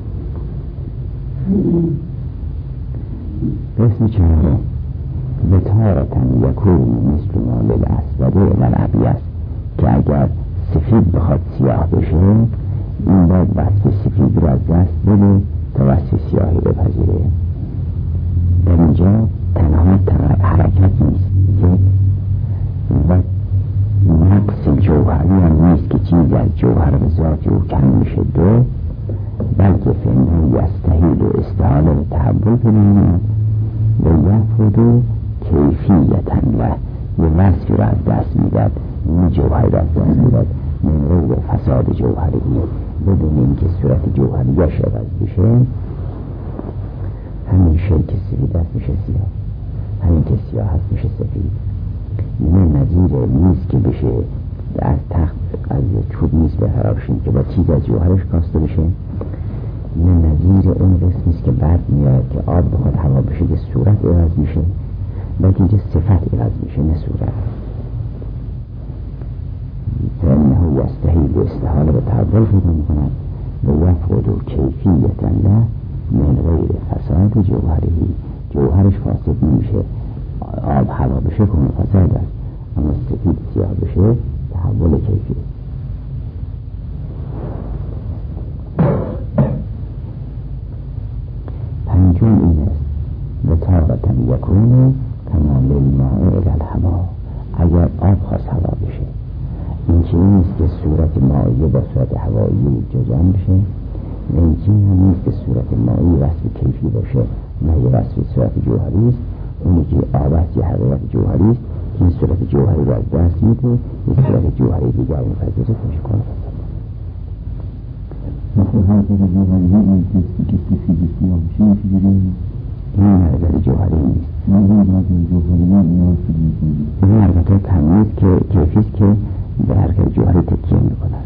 قسم چهارم به تارتن یکون مثل ما للاسوده الالعبیس، که اگر سفید بخواد سیاه بشه این باید وصف سفید رو از دست بده تا وصف سیاهی بپذیره. در اینجا تنها حرکت نیست و نقص جوهری هم نیست که چیزی از جوهر به ذاتی او کم میشه دو، بلکه فنه یستحیل و استحاله و تحول کنه و یفرد کیفیتا له، یه وصفی رو از دست میداد، این جوهری رو از دست میداد من غیر فساد جوهری، بدون اینکه صورت جوهریش عوض بشه. همین شی که سفید است میشه سیاه، همین که سیاه هست میشه سفید. این نظیر نیست که بشه از تخت از چوب نیست بهراشیم که با چیز از جوهرش کاسته بشه. این نظیر اون قسم نیست که بعد میاد که آب بخواد هوا بشه که صورت عوض میشه، بلکه اینجا صفت عوض میشه نه صورت. فإنه یستحیل استحاله به تحول پیدا میکند و یفقد کیفیتا له من غیر فساد جوهری، جوهرش فاسد نمیشه، آب هوا بشه کنه فساد است، اما سفید سیاه بشه تحول کیفی. پنجم این است و طاقتا یکون کمال الماء الی الهوا، اگر آب خواست هوا بشه این چیزی نیست که صورت مائیه با صورت هوایی جدا میشه، این چیزی هم نیست که صورت مائیه وصف کیفی باشه، نه یه وصف صورت جوهری است. اونی که آب است یه حقیقت جوهری است که این صورت جوهری رو از دست میده، یه صورت جوهری دیگر مفضله میشه. مثل حرکت جوهری این کسی که سفید سیاه میشه این چیزی این حرکت جوهری نیست، این حرکت تمیز که کیفیست که به حرکت جوهری تکیه میکنن.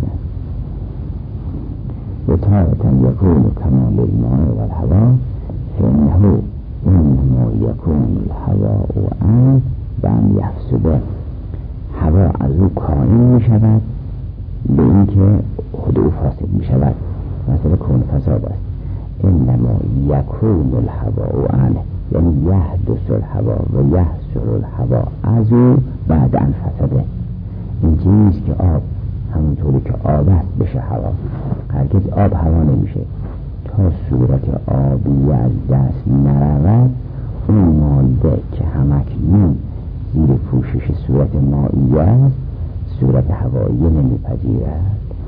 و طارتا یکون کمال الماء و الهوا فإنه انما یکون الهواء عنه و ان یفسده، هوا از او کائن میشود به اینکه خود او فاسد میشود، مثلا کون فساد است. انما یکون الهواء عنه یعنی یحدث الهوا و یحصل الهوا از او بعد ان فسده. این چیزی که آب همونطوری که آب است بشه هوا، هرگز آب هوا نمیشه تا صورت آبی از دست نرود. اون ماده که همکنون زیر پوشش صورت مائیه است صورت هوایی نمیپذیرد.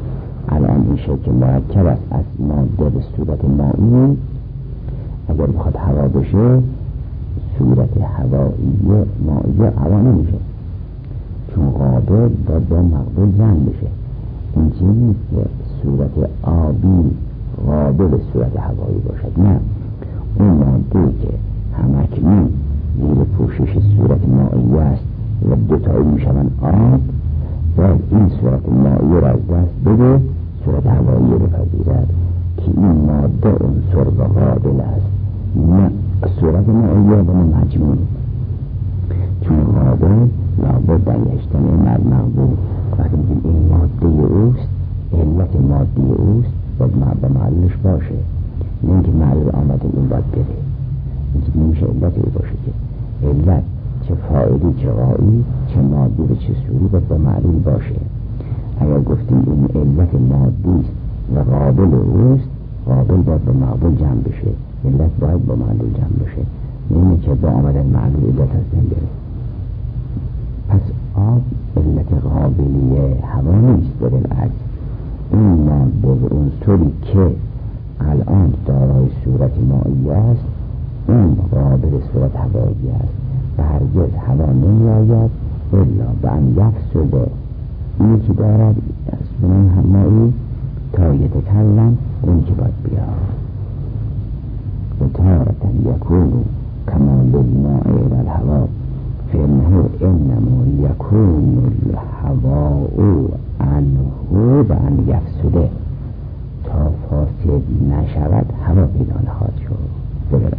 الان این شی که مرکب است از ماده به صورت مائی، اگر بخواد هوا بشه صورت هوایی مائی هوا نمیشه، چون قابل باید با مقبول جمع بشه. این چیز نیست که صورت آبی قابل صورت هوایی باشد، نه، اون ماده که همکنون زیر پوشش صورت مائی است و دوتایی میشوند آب، باید این صورت مائی را از دست بده، صورت هوایی رو بپذیرد که این ماده عنصر و قابل است، نه صورت مائی و نه مجموع، چون قابل لابد برگشتن مقبول. وقتی میگیم این ماده اوست، علت ماده اوست باید به محلش باشه، نه اینکه معلول آمده این باید بره، اینکه نمیشه علت او باشه که علت چه فاعلی چه غایی چه مادی و چه سوری باید به معلول باشه. اگر گفتیم این علت مادی است و قابل اوست، قابل باید به مقبول جمع بشه، علت باید به معلول جمع بشه، نه اینه که با آمدن معلول علت از بین بره. پس آب علت قابلیه هوا نیست، بالعکس این ماده و عنصری که الان دارای صورت مائی است اون قابل صورت هوایی است و هرگز هوا نمی آید الا به ان یفسده، اینی که دارد اسمون همایی تا یتکلم، اون که باید بیاد و تارتا یکون کمال الماء الى الهوا فإنه انما یکون الهواء عنه و ان یفسده، تا فاسد نشود هوا پیدا نخواهد شد. بگرد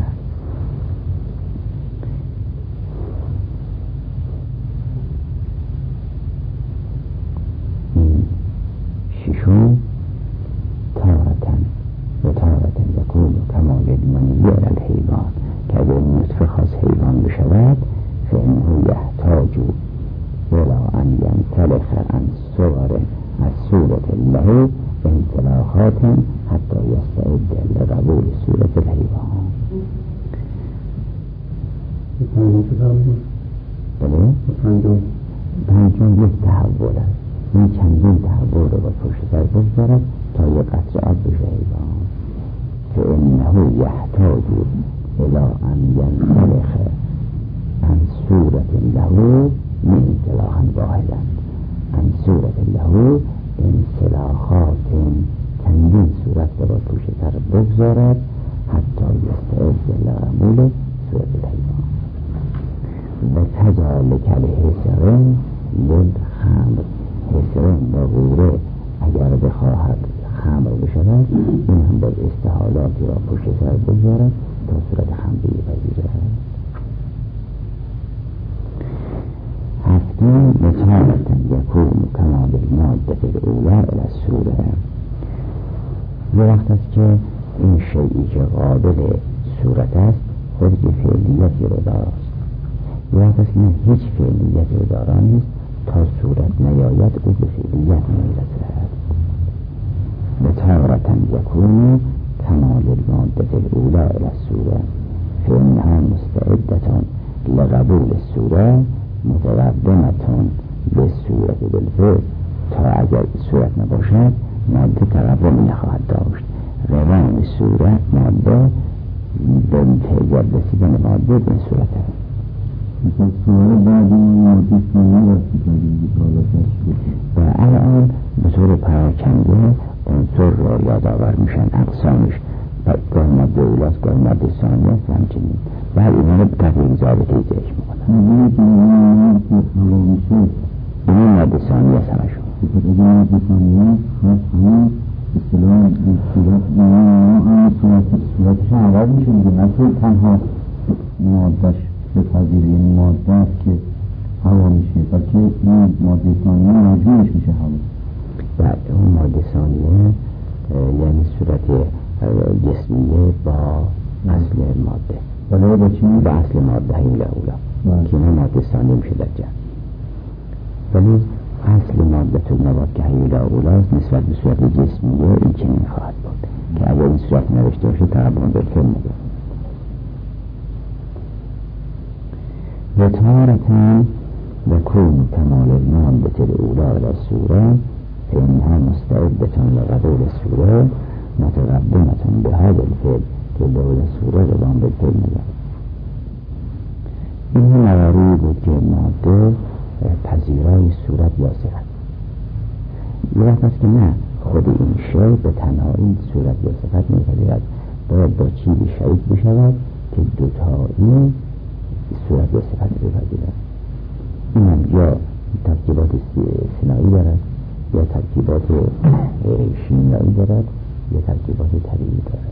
این ششم تارتن و تارتن یکون کمال المنی علی الحیوان، که اگر نطفه خاص حیوان بشود فإنه یحتاج ولا ان ینسلخ عن صور از صورت له انسلاخات حتی یستعد لقبول صورت الحیوان. پنجم یک تحول است، این چندین تحول رو با پشت سر بگذارد تا یک قطره آب بشه حیوان. فإنه یحتاج الى ان ینسلخ عن صورت له انسلاخا واحدا، عن صورت له انسلاخات چندین صورت رو با پشت سر بگذارد حتی یستعد لقبول صورت الحیوان. و تجالک الحسرن للخمر، حسرن و غوره اگر بخواهد خمر بشود این هم باید استحالاتی را پشت سر بگذارد تا صورت خمری بپذیرد. هفتم متارتا یکون کمال الماده الاولی الی الصوره، یه وقت است که این شیئی که قابل صورت است خود که فعلیتی رو دارست، یه وقت است که هیچ فعلیتی رو دارا نیست، تا صورت نیاید او به فعلیت میرسد. متارتا یکون کمال الماده الاولی الی الصوره فإنها مستعدة لقبول الصوره متقدمتون به صورت بالفعل، تا اگر صورت نباشد ماده تقدم نخواهد داشت. روان صورت ماده به انتظار رسیدن ماده به صورت هست. مثلا صورت بعد این ماده ثانی و الان به طور پراکنده عنصر را یادآور میشن، اقسامش گاه ماده اولاست گاه ماده ثانی است و همچنین بعد اینا رو به تقریب ضابطه ذکر میکنن. این ماده ثانی است همشون. اگر ماده ثانی است همون اصطلاح صورتش عوض میشه دیگه، نطور تنها مادهش بپذیره، یعنی ماده است که هوا میشه، بلکه این ماده ثانیه مجموعش میشه هوا. بعد اون ماده ثانیه یعنی صورت جسمیه با اصل ماده، ولی با چی؟ با اصل ماده هیله اولا که این ماده ثانیه میشه در جمع، ولی اصل ماده تو نباد که هیله اولاست نسبت به صورت جسمیه این چنین خواهد بود که اگر این صورت نوشته باشه تقریبا بالفعل نگه. و تارتاً یکون کمال الماده الاولی الی الصوره فإنها مستعدة لقبول السوره متقدمة بهذا الفعل که لول سوره زبان به فعل نگرد. این مواردی بود که ماده پذیرای صورت یا صفت. یه وقت است که نه خود این شی به تنهایی صورت یا صفت میپذیرد، باید با چیزی شریک بشود که دوتایی صورت یا صفت بپذیرد. این هم یا ترکیبات صناعی دارد یا ترکیبات شیمیایی دارد یا ترکیبات طبیعی دارد.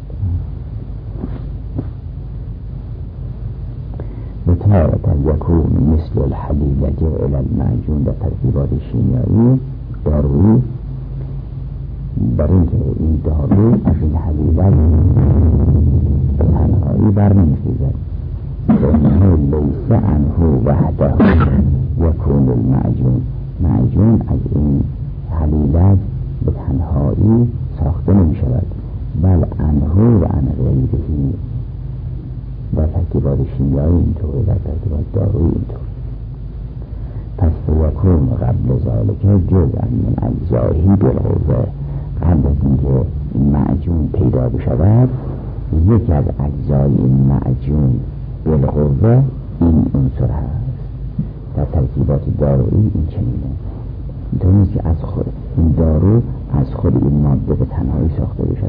بطارة يكون مثل الحليب جعل المعجون در ترکیبات شیمیایی دارویی، در اینکه این دارو از این حلیبت به تنهایی برنمیخیزد. فإنه لیس عنه وحده یکون المعجون، معجون از این حلیبت به تنهایی ساخته نمی شود، بل عنه و عن غیره. در ترکیبات شیمیایی اینطوره، در ترکیبات دارویی اینطور. پس فیکون قبل ذالک جزءا من اجزائه بالقوه، قبل از اینکه معجون پیدا بشود یکی از اجزای این معجون بالقوه این عنصر هست. در ترکیبات دارویی این چنینه، اینطور نیست که از خود این دارو از خود این ماده به تنهایی ساخته بشود.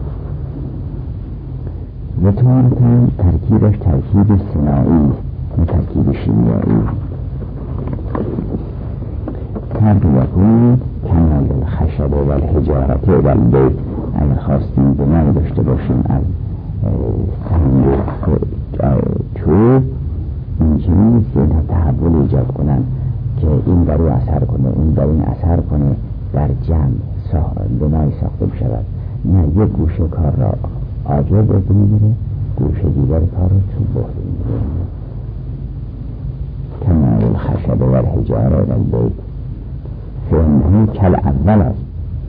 و تارتاً ترکیبش ترکیب صناعی و ترکیب شیمیایی. ترک یکون کمال الخشب و الحجارت و البیت. اگر خواستیم بنای داشته باشیم از سنگ چوب، این چیزی نیست که اینها تحول ایجاد کنن که این در او اثر کنه اون در این اثر کنه در جمع بنای ساخته بشود. نه، یک گوشه کار را آجر برده میگیره، گوشه دیگر کار را چوب برده میگیره. کمال الخشب و الحجارت و البیت فإنه کل اول است.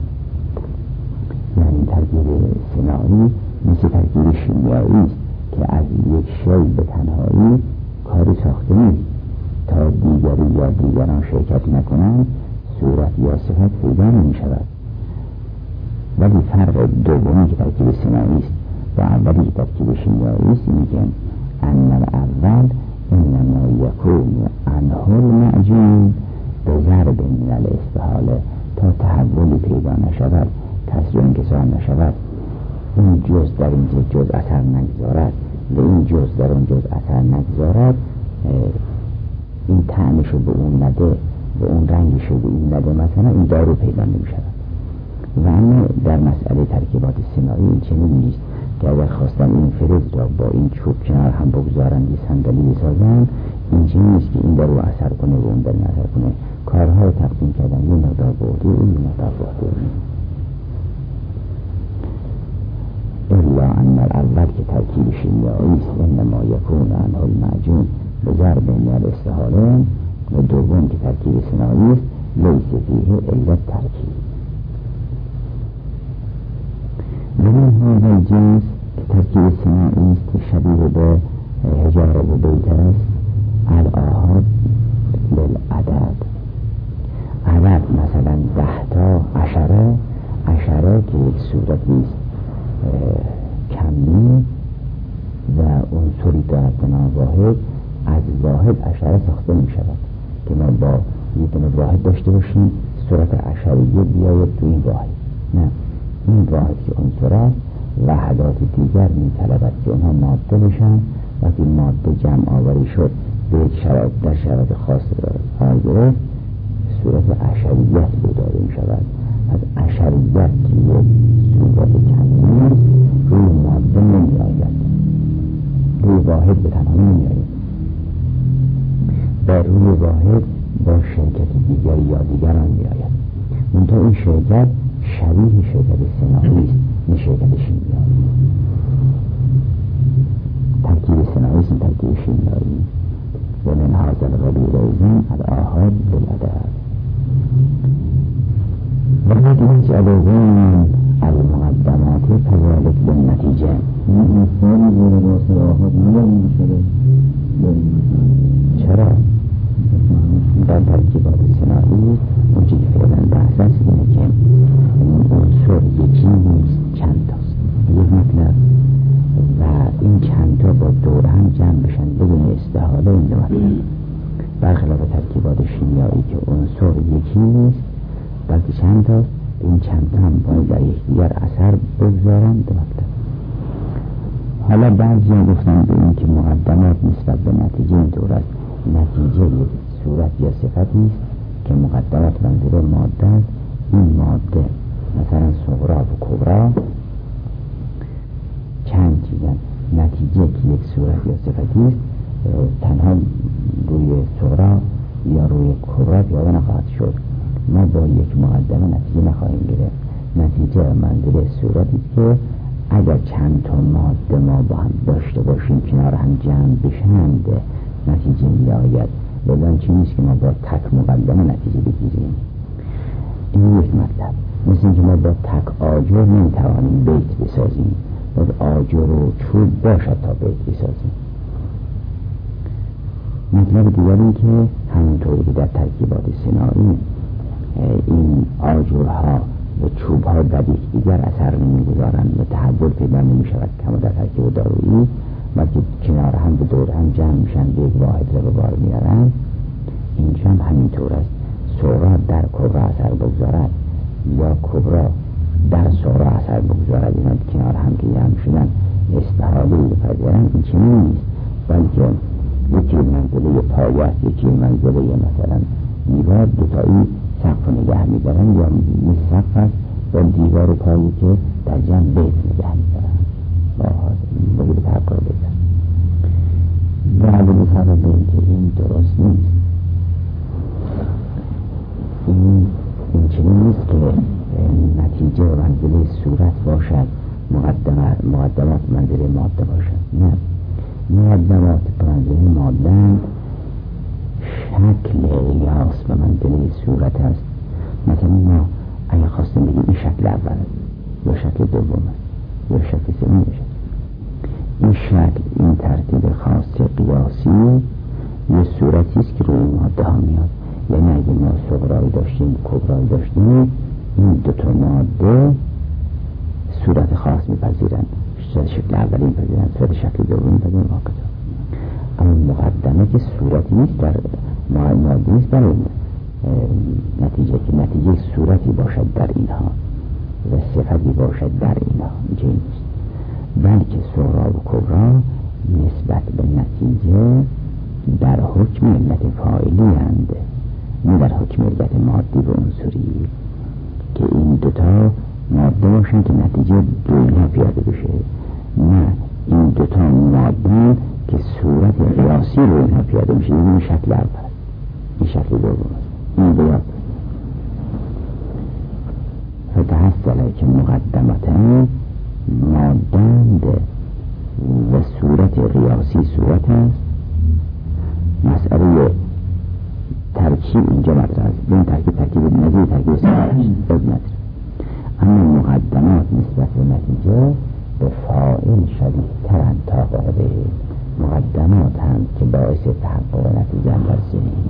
یعنی ترکیب صناعی مثل ترکیب شیمیایی است که از یک شی به تنهایی کاری ساخته نیست تا دیگری یا دیگران شرکت نکنند صورت یا صفت پیدا نمی شود. ولی فرق دومی که ترکیب صناعی است و اولی که ترکیب شیمیایی است اینه که ان الاول انما یکون عنه المعجون بضرب من الاستحاله، تا تحولی پیدا نشود، کسر انکسار نشود، این جز در این جز اثر نگذارد و این جز در اون جز اثر نگذارد، این طعمشو به اون نده و اون رنگشو به این نده، مثلا این دارو پیدا نمی شود. و اما در مسئله ترکیبات صناعی این چنین نیست که اگر خواستن این فلز را با این چوب کنار هم بگذارند یه صندلی بسازن، این چنین نیست که این دارو اثر کنه و اون در این اثر کنه. کارها رو تقدیم کردن، یه مقدار برده و یه مقدار برده. الا ان الاول که ترکیب شیمیایی است انما یکون عنه المعجون بضرب من الاستحاله، و دوم که ترکیب صناعی است لیس فیه الا ترکیب. ومن هذا الجنس که ترکیب صناعی است که شبیه به حجاره و بیت است الآحاد للعدد. عدد مثلا 10 تا 10 که یک صورتی است کمی و عنصری دارد به نام واحد، از واحد 10 ساخته می شود که ما با یک دونه واحد داشته باشیم صورت 10 بیاید تو این واحد. نه، این واحد که عنصر است وحدات دیگر می طلبد که اونها ماده بشن. وقتی ماده جمع آوری شد به یک شرایط در شرایط خاص قرار گرفت صورت 10 داده می شود. از 10 که یک صورت کمی روی ماده نمی آید، روی واحد به تنها نمی آید، در روی واحد با شرکت دیگری یا دیگران می آید. منتها این شرکت شبیه شرکت صناعی است نه شرکت شیمیایی. ترکیب صناعی است ترکیب شیمیایی. و من هذا القبیل ایضا الآحاد بالعدد. و هذه جلوان المقدمات كذلك بالنتیجه. این مثالی بوده واسه آحاد نمی شده. چرا؟ در ترکیبات صناعی اونچه که فعلا بحث است برخلاف ترکیبات شیمیایی که عنصر یکی نیست بلکه چند تا، این چند تا هم باید در یکدیگر اثر بگذارند. حالا بعضی هم گفتن به این که مقدمات نسبت به نتیجه اینطور است، نتیجه یک صورت یا صفت نیست که مقدمات منظور ماده است. این ماده مثلا صغرا و کبرا چند چیزن، نتیجه که یک صورت یا صفتی است تنها روی صغرا یا روی کبرا پیاده نخواهد شد. ما با یک مقدمه نتیجه نخواهیم گرفت. نتیجه منظور صورتی است که اگر چند تا ماده ما با هم داشته باشیم کنار هم جمع بشند نتیجه می آید. بدان چی نیست که ما با تک مقدمه نتیجه بگیریم. این یک مطلب. مثل اینکه ما با تک آجر نمیتوانیم بیت بسازیم، باید آجر و چوب باشد تا بیت بسازیم. مطلب دیگر این که همونطوری که در ترکیبات صناعی این آجرها و چوبها در یکدیگر اثر نمیگذارند و تحول پیدا نمیشود کما در ترکیب دارویی، بلکه کنار هم به دور هم جمع میشن به یک واحد را به بار میارند. اینجا هم همینطور است. صغرا در کبرا اثر بگذارد یا کبرا در صغرا اثر بگذارد، اینا کنار هم که جمع شدن استحاله بپذیرند. این چنین نیست، بلکه یکی منزله پایه است، یکی منزله مثلا دیوار، دوتایی سقف نگه میدارن یا سقف است و دیوار و پایه که در جمع بیت نگه میدارن. باید تحقیق بگذارن و علی بسبب به این که این درست نیست. این چنین نیست که نتیجه و منزله صورت باشد، مقدمات منزله ماده باشد. نه، مقدمات منزله ماده شکل قیاس و منزله صورت است. مثلا ما اگه خواستیم بگیم این شکل اول است یا شکل دوم است یا شکل سوم است، این شکل، این ترتیب خاص قیاسی یه صورتی است که روی ماده ها میاد. یعنی اگه ما صغرایی داشتیم کبرایی داشتیم، این دوتا ماده صورت خاص میپذیرن، شکل اولی میپذیرن، صورت شکل دوم میپذیرن واقعا. اما مقدمه که صورتی نیست، در ماده نیست برای نتیجه که نتیجه صورتی باشد در اینها و صفتی باشد در اینها، اینجا نیست. بلکه صغرا و کبرا نسبت به نتیجه در حکم علت فاعلی هند، نه در حکم علت مادی و عنصری، که این دوتا ماده باشن که نتیجه دو اینها پیاده بشه. نه، این دوتا ماده که صورت قیاسی رو اینها پیاده میشه. این شکل اول، این شکل دوم است. این بیاد فتحصله که مقدمتن مادند و صورت قیاسی صورت است. مسئله ترکیب اینجا مطرح است. این ترکیب نظیر ترکیب سرش ابنت. اما مقدمات نسبت به نتیجه به فاعل شدید ترند تا قابل مقدمات هم که باعث تحقق نتیجه هم در ذهن.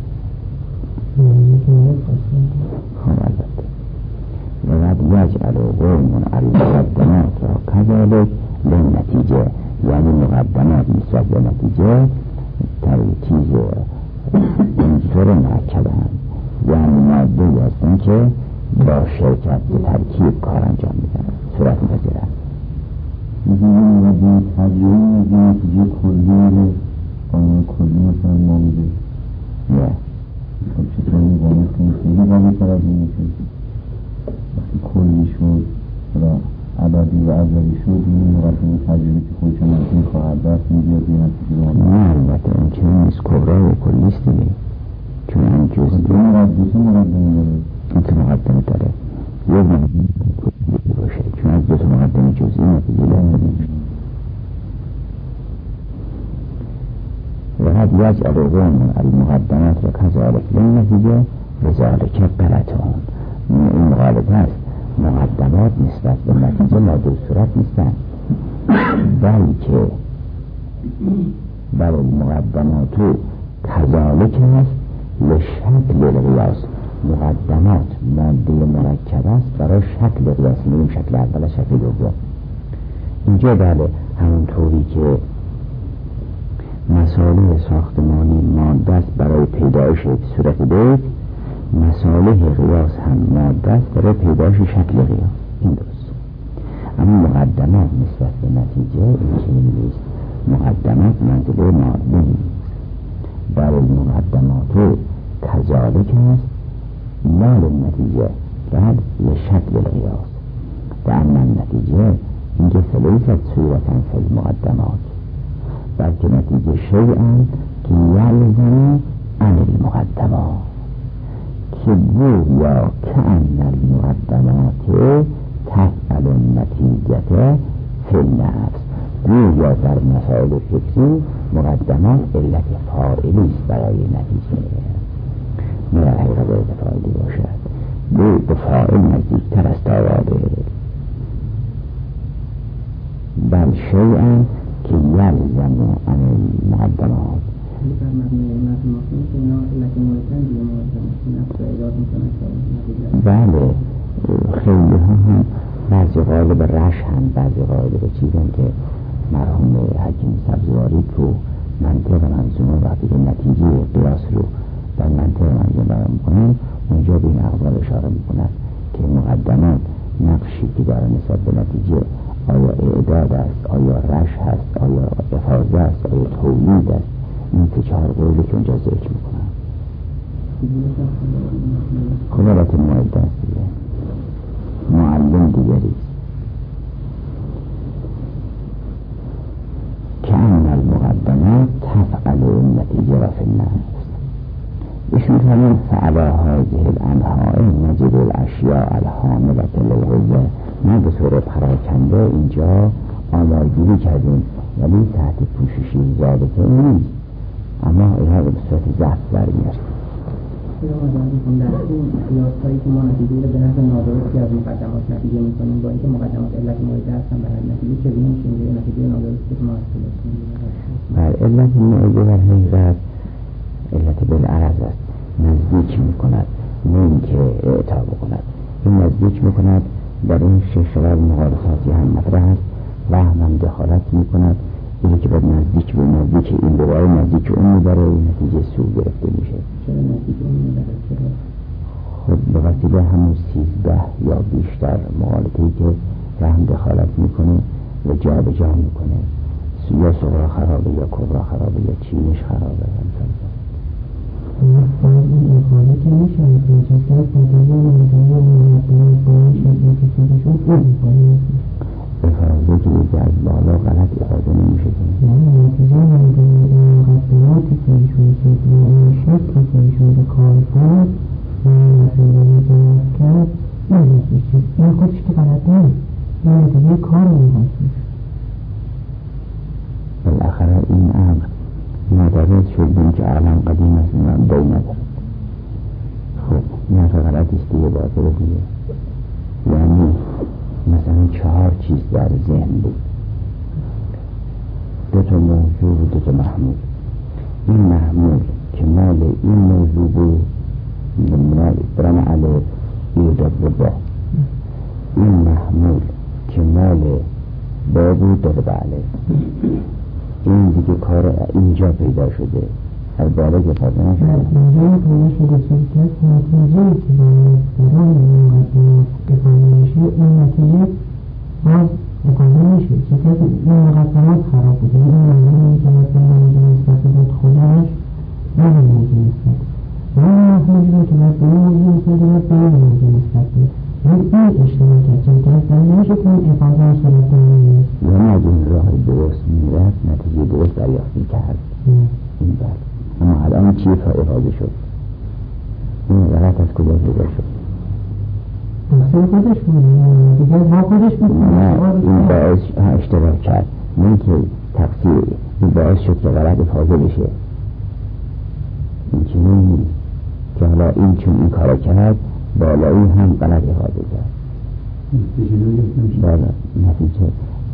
خب البته و قد یجعل قوم المقدمات را کذالک للنتیجه، یعنی مقدمات نسبت به نتیجه ترکیز عنصر مرکب هم، یعنی ماده‌ای هستن که با شرکت به ترکیب کار انجام میدن، صورت می‌پذیرن. می‌دونیم و به تجربه از نتیجه کلی قانون کلی مثلا ما میده. نه خب چطور می‌گوید که این خیلی قانون تر از این میشه؟ وقتی کلی شد را عددی و عددی شد، این مقدمه تجربه که خودش نتیجه خواهد دست می‌گیره به نتیجه رو. نه البته اون چه نیست، کبرا و کلیست دیگه، چون این جزئی دو مقدمه داره. این که مقدمه داره یک مقدمه کلی باشه، چون از دو تا مقدمه جزئی نتیجه نمیشه. و قد یجعل قوم المقدمات را کذالک للنتیجه لذالک غلطون. این مغالطه است. مقدمات نسبت به نتیجه ماده و صورت نیستن، بلکه مقدمات کذالک است لشکل القیاس. مقدمات ماده مرکب است برای شکل قیاس، میگیم شکل اول شکل دوم. اینجا بله همونطوری که مصالح ساختمانی ماده است برای پیدایش صورت بیت، مصالح قیاس هم ماده است برای پیدایش شکل قیاس. این درست. اما مقدمات نسبت به نتیجه این چنین نیست. مقدمات منزله ماده نیست. در المقدمات کذالک است لا للنتیجه بل لشکل القیاس و اما النتیجه اینکه فلیست صورتا فی المقدمات بلکه نتیجه شیئا که یلزم عن المقدمات که گویا کأن المقدمات تفعل النتیجه فی النفس، گویا در مسائل فکری مقدمات علت فاعلی است برای نتیجه، نه در حقیقت علت فاعلی باشد. به فاعل نزدیکتر است آواده بل شیئا که یلزم عن المقدمات. بله خیلی هم بعضی غالب رش هم بعضی غالب چیزن که مرحوم حکیم سبزواری تو منطق منظومه وقتی که نتیجه قیاس رو در منطق منظومه برام میکنن اونجا به این اقوال اشاره میکنن که مقدمات نقشی که داره نسبت به نتیجه آیا اعداد است، آیا رش هست، آیا افاظه است، آیا تولید است. این که 4 قولی که اونجا ذکر میکنن خلالت معده است دیگه، معلم دیگری که ان المقدمات تفعل النتیجه و فی النفس. ایشون همین فعلا هذه الانواع نجد الاشیاء الحاملة للغزه، ما به طور پراکنده اینجا آمارگیری کردیم ولی تحت پوششی ضابطه نیست، اما اینها به صورت ضبط برمیاد. در این قیاس‌هایی که ما نتیجه رو به نحو نادرستی از مقدمات نتیجه می‌کنیم با اینکه مقدمات علت مورد هستن برای نتیجه که بینیم که نتیجه نادرستی که ما حاصل کنیم بر علت مورد در حقیقت علت بالعرض است، نزدیک می‌کند نه اینکه اعطا بکند. این نزدیک می‌کند در این 6 مقایساتی هم مطرح است و هم دخالت می‌کند اینه که باید نزدیک به نزدیک این دوباره نزدیک اون میبره نتیجه سو گرفته میشه. چرا نزدیک اون میبره؟ چرا؟ خب به وسیله همون 13 یا بیشتر مقالطه‌ای که رحم دخالت میکنه و جا به جا میکنه، یا صغرا خرابه یا کبرا خرابه یا چینش خرابه. این افاده که میشه اینجا که پدیه مدیه مدیه باید شکلی که خودشون اون افاده افاده که دیگه از بالا غلط افاده نمیشه کنه، یعنی نتیجه مدیه مقدماتی که ایشون شکلی این شکلی که ایشون به کار کرد نتیجه نجات کرد این نتیجه این خودش که غلط نیست، این نتیجه کار میهستش. بالاخره این امر مدرد شد بین که عالم قدیم است من بای ندارد. خب این غلط است دیگه باطل دیگه. یعنی مثلا 4 چیز در ذهن بود، 2 موضوع و 2 محمول. این محمول که مال این موضوع بود برن علیه ایداد با، این محمول که مال با بود داده به علیه. این دیگه کار اینجا پیدا شده از بالا که پاده نشده. اینجا پیدا شده شرکت نتیجه که باید برای مقدمات افاده میشه این نتیجه باز افاده میشه. شرکت این مقدمات خراب بوده، این محمولی که مثلا موضوع نسبت بود خودش این موضوع نسبت و این محمولی که مثلا موضوع نسبت بود به این موضوع نسبت بود این اشتباه کرد. شرکت در نمیشه که این افاده صورت نمیشه یعنی از این راه درست میرفت نتیجه درست دریافت میکرد. این بر اما الان چی افاده شد؟ این غلط از کجا پیدا شد؟ تقصیر خودش بود دیگه، ما خودش بود. این باعث اشتباه کرد، نه که تقصیر. این باعث شد که غلط افاده بشه. این چنین نیست که حالا این چون این کار کرد بالایی هم غلط افاده کرد. بالا نتیجه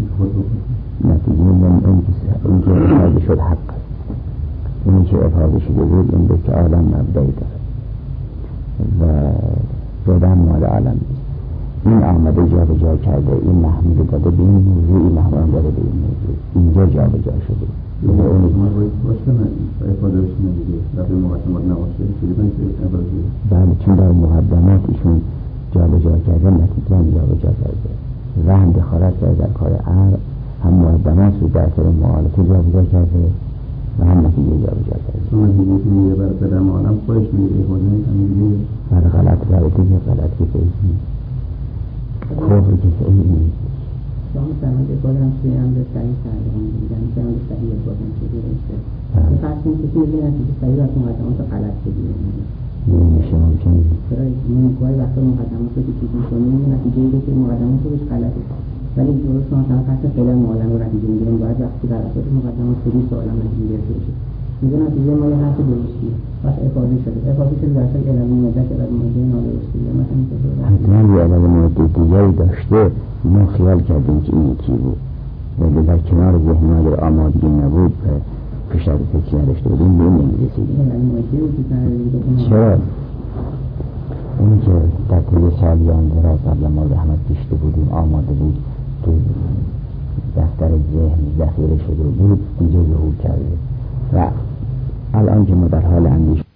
من این که افاده شد حق است. این که افاده شده بود این به که عالم مبدعی دارد و جدا مال عالم نیست. این آمده جا به جا کرده، این محمول داده به این موضوع، این محمول داده به این موضوع، اینجا جا به جا شده. بله، چون در مقدمات ایشون جابجا کرده، نتیجه هم جابجا کرده و هم دخالت کرده در کار امر، هم مقدمات رو در طور معالفه جابجا کرده و هم نتیجه جابجا کرده. شما دیگه که میگه برای قدم عالم خودش میگه احوازه میگه برای غلط برده که غلط که فیزی کفر که فیزی شما مثلا که بادم توی امر صحیح سرگان دیدن که امر صحیح بادم شده رسته فرض کنید که توی نتیجه صحیح از مقدمات غلط بگیره میشه ممکن برای گاهی وقتا مقدمات رو که میکنیم نتیجه ایده که مقدمات روش غلطه، ولی درست مثلا فرض خیلی معلم رو نتیجه میگیریم، باید وقتی در اساس مقدمات خودی سوالم نتیجه گرفته بشه. میگه نتیجه ما یه حرف درستیه پس افاده شده در اصل علم مدت علم مدت نادرستیه، مثلا حتما یه علم مدت دیگری داشته، ما خیال کردیم که این یکی بود ولی در کنار ذهن ما اگر آمادگی نبود پیشرفت فکری نداشته بودیم به این نمی‌رسیدیم. چرا؟ اونی که در طول سالیان دراز قبل ما زحمت کشیده بودیم، آماده بود، تو دفتر ذهن ذخیره شده بود، دیگه ظهور کرده و الان که ما در حال اندیشه